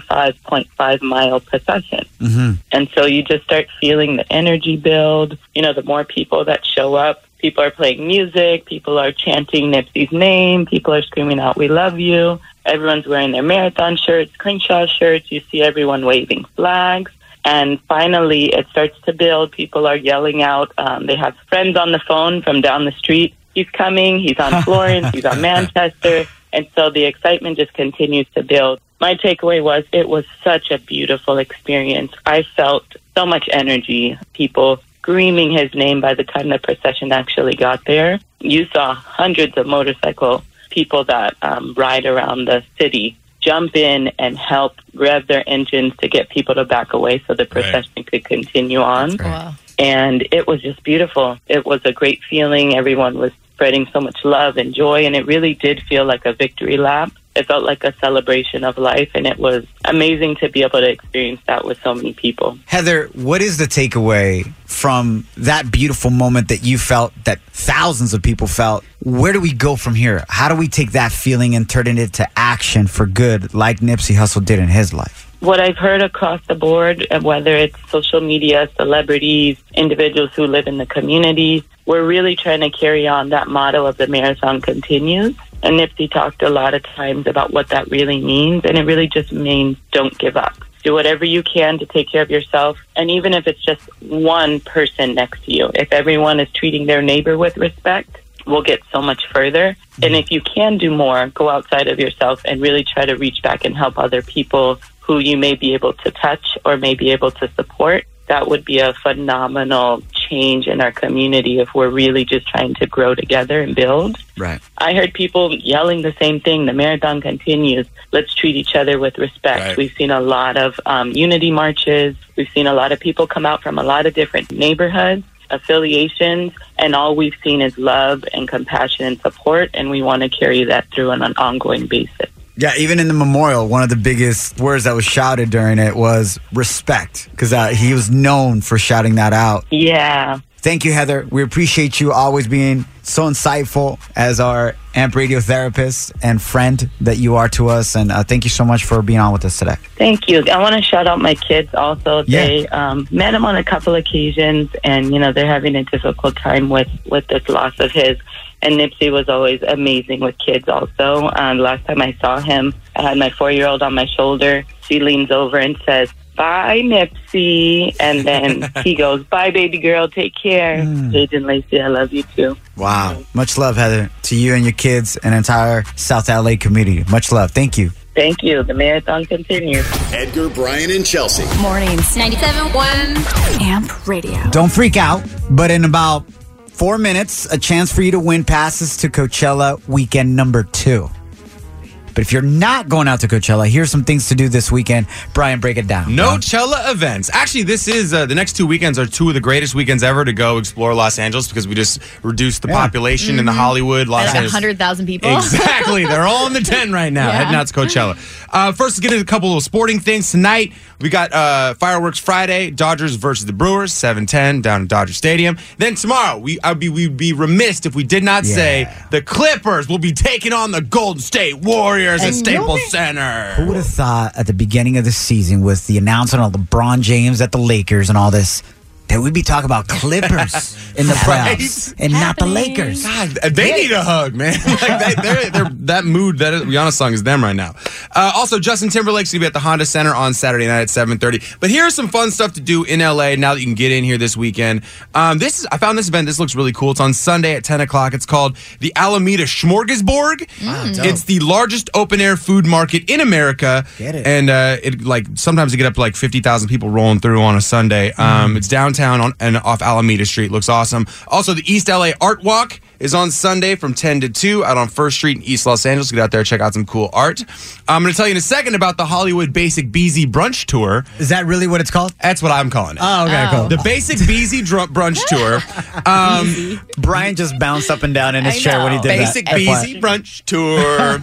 25.5 mile procession. And so you just start feeling the energy build. The more people that show up, people are playing music, people are chanting Nipsey's name, people are screaming out, "We love you." Everyone's wearing their marathon shirts, Crenshaw shirts. You see everyone waving flags. And finally, it starts to build. People are yelling out. They have friends on the phone from down the street. He's coming. He's on Florence. He's on Manchester. And so the excitement just continues to build. My takeaway was it was such a beautiful experience. I felt so much energy, people screaming his name by the time the procession actually got there. You saw hundreds of motorcycle people that ride around the city jump in and help rev their engines to get people to back away so the procession could continue on. Wow. And it was just beautiful. It was a great feeling. Everyone was spreading so much love and joy, and it really did feel like a victory lap. It felt like a celebration of life, and it was amazing to be able to experience that with so many people. Heather, what is the takeaway from that beautiful moment that you felt, that thousands of people felt? Where do we go from here? How do we take that feeling and turn it into action for good, like Nipsey Hussle did in his life? What I've heard across the board, whether it's social media, celebrities, individuals who live in the community, we're really trying to carry on that motto of the marathon continues. And Nipsey talked a lot of times about what that really means. And it really just means don't give up. Do whatever you can to take care of yourself. And even if it's just one person next to you, if everyone is treating their neighbor with respect, we'll get so much further. And if you can do more, go outside of yourself and really try to reach back and help other people who you may be able to touch or may be able to support. That would be a phenomenal change in our community if we're really just trying to grow together and build. Right. I heard people yelling the same thing. The marathon continues. Let's treat each other with respect. Right. We've seen a lot of unity marches. We've seen a lot of people come out from a lot of different neighborhoods, affiliations, and all we've seen is love and compassion and support, and we want to carry that through on an ongoing basis. Yeah, even in the memorial, one of the biggest words that was shouted during it was respect, because he was known for shouting that out. Yeah. Thank you, Heather. We appreciate you always being so insightful as our AMP radio therapist and friend that you are to us. And thank you so much for being on with us today. Thank you. I want to shout out my kids also. Yeah. They met him on a couple occasions, and, they're having a difficult time with this loss of his. And Nipsey was always amazing with kids also. Last time I saw him, I had my 4-year-old on my shoulder. She leans over and says, "Bye, Nipsey." And then he goes, "Bye, baby girl. Take care." Paige and Lacey, I love you too. Wow. Much love, Heather, to you and your kids and entire South LA community. Much love. Thank you. Thank you. The marathon continues. Edgar, Brian, and Chelsea. Mornings 97.1 AMP Radio. Don't freak out, but in about 4 minutes, a chance for you to win passes to Coachella weekend number 2. But if you're not going out to Coachella, here's some things to do this weekend. Brian, break it down. No Coachella events. Actually, this is the next 2 weekends are 2 of the greatest weekends ever to go explore Los Angeles because we just reduced the population in the Hollywood, Los Like Angeles. 100,000 people. Exactly. They're all in the tent right now, heading out to Coachella. First, let's get into a couple of sporting things. Tonight, we got Fireworks Friday, Dodgers versus the Brewers, 7:10 down at Dodger Stadium. Then tomorrow, we'd be remiss if we did not say the Clippers will be taking on the Golden State Warriors at Staples Center. Who would have thought at the beginning of the season with the announcement of LeBron James at the Lakers and all this, that we'd be talking about Clippers in the playoffs and not the Lakers. God, they need a hug, man. Like they're that mood that Rihanna song is them right now. Also, Justin Timberlake's going to be at the Honda Center on Saturday night at 7:30. But here's some fun stuff to do in LA now that you can get in here this weekend. I found this event. This looks really cool. It's on Sunday at 10 o'clock. It's called the Alameda Smorgasburg. It's the largest open-air food market in America. Get it. And sometimes you get up to like 50,000 people rolling through on a Sunday. It's downtown and off Alameda Street. Looks awesome. Also, the East LA Art Walk is on Sunday from 10 to 2 out on 1st Street in East Los Angeles. Get out there, check out some cool art. I'm going to tell you in a second about the Hollywood Basic Beezy Brunch Tour. Is that really what it's called? That's what I'm calling it. Oh, okay, cool. The Basic Beezy Brunch Tour. Brian just bounced up and down in his chair when he did Basic that. Beezy Brunch Tour.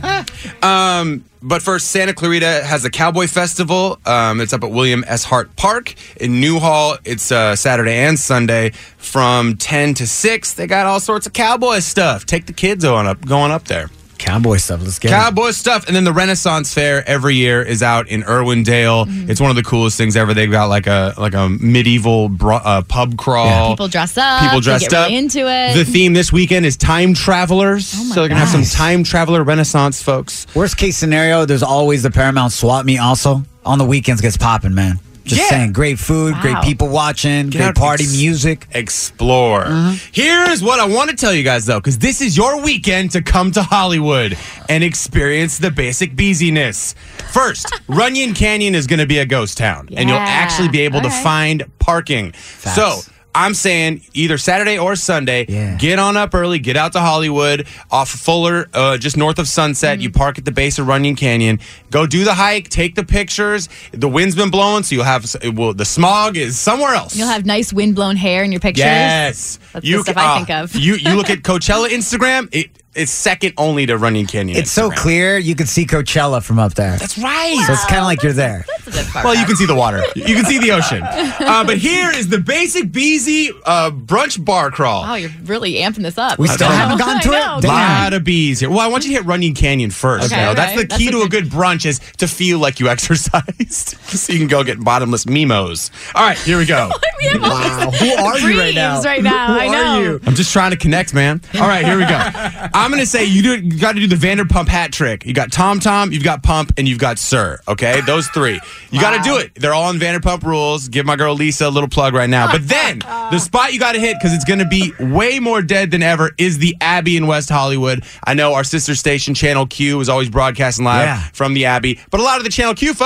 But first, Santa Clarita has the Cowboy Festival. It's up at William S. Hart Park in Newhall. It's Saturday and Sunday from 10 to 6. They got all sorts of cowboy stuff. Take the kids going up there. Cowboy stuff. Let's get Cowboy stuff. And then the Renaissance Fair every year is out in Irwindale. It's one of the coolest things ever. They've got like a medieval pub crawl. Yeah. People dress up. People dressed they get up. Really into it. The theme this weekend is time travelers. So they're going to have some time traveler Renaissance folks. Worst case scenario, there's always the Paramount Swap Meet also. On the weekends gets popping, man. Just saying, great food, great people watching, great party music. Explore. Here's what I want to tell you guys, though, because this is your weekend to come to Hollywood and experience the basic beeziness. First, Runyon Canyon is going to be a ghost town, and you'll actually be able to find parking. So I'm saying either Saturday or Sunday, get on up early, get out to Hollywood, off Fuller, just north of Sunset. You park at the base of Runyon Canyon. Go do the hike, take the pictures. The wind's been blowing, so you'll have the smog is somewhere else. You'll have nice wind-blown hair in your pictures. Yes. That's the stuff I think of. You look at Coachella Instagram, it's second only to Runyon Canyon. It's so clear you can see Coachella from up there. That's right. So it's kind of like you're there. That's a good part. Well, you can see the water. You can see the ocean. But here is the Basic Beezy brunch bar crawl. Oh, you're really amping this up. We still haven't gotten to it? A lot of bees here. Well, I want you to hit Runyon Canyon first. Okay, Okay, that's the key to a good brunch is to feel like you exercised. So you can go get bottomless Mimos. All right, here we go. Wow. Who are you right now? Right now. Who I know. are you? I'm just trying to connect, man. All right, here we go. I'm going to say you got to do the Vanderpump hat trick. You got Tom, you've got Pump, and you've got Sir. Okay, those three. You got to do it. They're all on Vanderpump Rules. Give my girl Lisa a little plug right now. But then the spot you got to hit, because it's going to be way more dead than ever, is the Abbey in West Hollywood. I know our sister station, Channel Q, is always broadcasting live from the Abbey. But a lot of the Channel Q folks,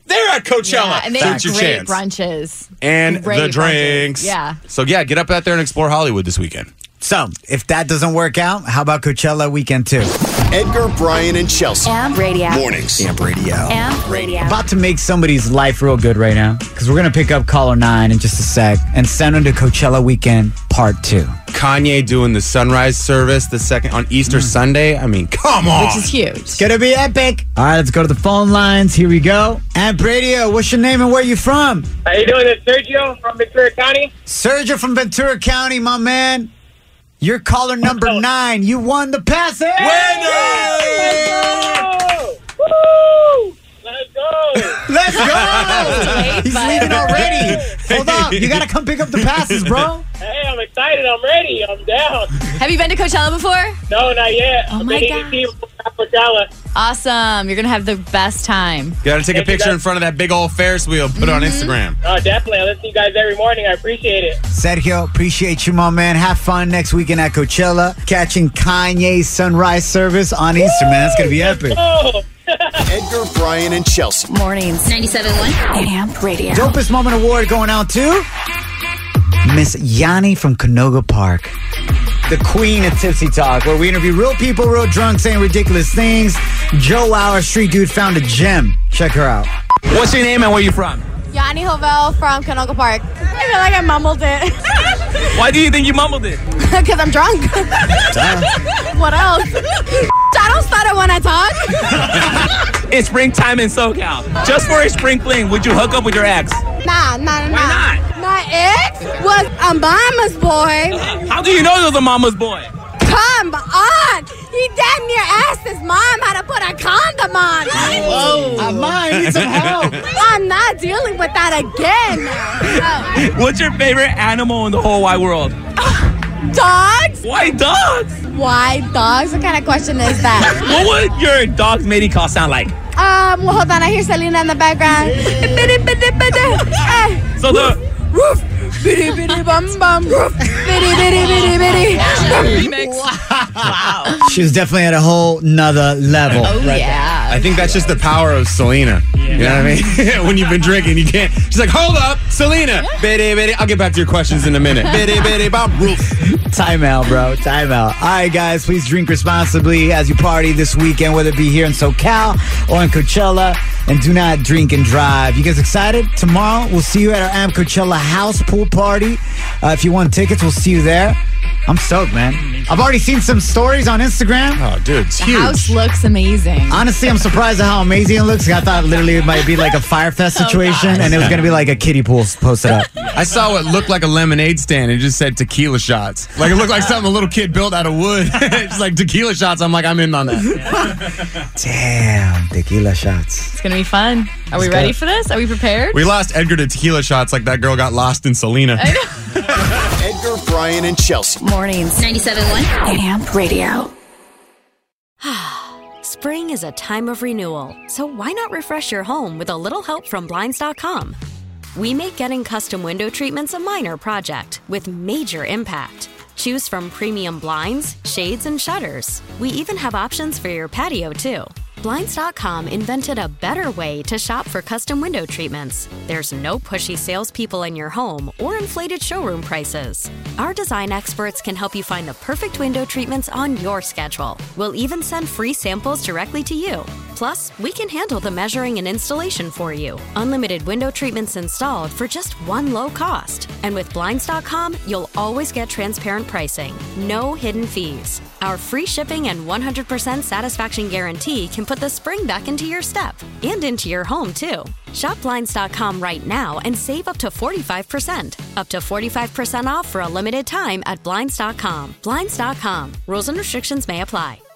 They're at Coachella. Yeah, and they have That's your great chance. brunches. And Great the drinks. brunches. Yeah. So, yeah, get up out there and explore Hollywood this weekend. So, if that doesn't work out, how about Coachella weekend too? Edgar, Brian, and Chelsea. Amp Radio. Mornings. Amp Radio. Amp Radio. About to make somebody's life real good right now because we're going to pick up caller 9 in just a sec and send them to Coachella weekend part 2. Kanye doing the sunrise service the second on Easter Sunday. I mean, come on. Which is huge. It's going to be epic. All right, let's go to the phone lines. Here we go. Amp Radio, what's your name and where you from? How you doing? It's Sergio from Ventura County. Sergio from Ventura County, my man. You're caller number 9. You won the passes. Woo! Let's go! Let's go! He's leaving already. Hold up. You got to come pick up the passes, bro. Hey, I'm excited. I'm ready. I'm down. Have you been to Coachella before? No, not yet. Oh, I've my been God. EDT before Coachella. Awesome. You're going to have the best time. Got to take a picture in front of that big old Ferris wheel, put it on Instagram. Oh, definitely. I listen to you guys every morning. I appreciate it. Sergio, appreciate you, my man. Have fun next weekend at Coachella. Catching Kanye's sunrise service on Easter, man. That's going to be epic. Oh. Edgar, Brian, and Chelsea. Mornings. 97.1 Amp Radio. Dopest Moment Award going out to Miss Yanni from Canoga Park, the queen of Tipsy Talk, where we interview real people, real drunk, saying ridiculous things. Joe, our street dude, found a gem. Check her out. What's your name and where you from? Yanni Hovel from Canoga Park. I feel like I mumbled it. Why do you think you mumbled it? Because I'm drunk. What else? I don't stutter when I talk. It's springtime in SoCal. Just for a spring fling, would you hook up with your ex? Nah. Why not? My ex was a mama's boy. How do you know there was a mama's boy? Come on. He damn near asked his mom how to put a condom on. Whoa. I need some help. I'm not dealing with that again. No. What's your favorite animal in the whole wide world? Dogs? Why dogs? Why dogs? What kind of question is that? What would your dog's mating call sound like? Well, hold on. I hear Selena in the background. So the Roof. Bitty bitty bum bum. Roof. Bitty bitty bitty bitty. Remix. wow. She was definitely at a whole nother level. Oh, yeah. I think that's just the power of Selena. You know what I mean? When you've been drinking, you can't. She's like, hold up, Selena. Bitty, bitty. I'll get back to your questions in a minute. Bitty, bitty, bop, roof. Time out, bro. Time out. All right, guys, please drink responsibly as you party this weekend, whether it be here in SoCal or in Coachella. And do not drink and drive. You guys excited? Tomorrow, we'll see you at our Amp Coachella house pool party. If you want tickets, we'll see you there. I'm stoked, man. I've already seen some stories on Instagram. Oh, dude, it's The huge. house looks amazing. Honestly, I'm surprised at how amazing it looks. I thought literally it might be like a Fire Fest situation, and it was going to be like a kiddie pool posted up. I saw what looked like a lemonade stand. It just said tequila shots. Like it looked like something a little kid built out of wood. It's like tequila shots. I'm like, I'm in on that. Damn, tequila shots. It's going to be fun. Are we ready for this? Are we prepared? We lost Edgar to tequila shots like that girl got lost in Selena. Edgar, Brian, and Chelsea. Mornings. 97.1 Amp Radio. Spring is a time of renewal, so why not refresh your home with a little help from Blinds.com? We make getting custom window treatments a minor project with major impact. Choose from premium blinds, shades, and shutters. We even have options for your patio, too. Blinds.com invented a better way to shop for custom window treatments. There's no pushy salespeople in your home or inflated showroom prices. Our design experts can help you find the perfect window treatments on your schedule. We'll even send free samples directly to you. Plus, we can handle the measuring and installation for you. Unlimited window treatments installed for just one low cost. And with Blinds.com, you'll always get transparent pricing. No hidden fees. Our free shipping and 100% satisfaction guarantee can put the spring back into your step and into your home, too. Shop Blinds.com right now and save up to 45%. Up to 45% off for a limited time at Blinds.com. Blinds.com. Rules and restrictions may apply.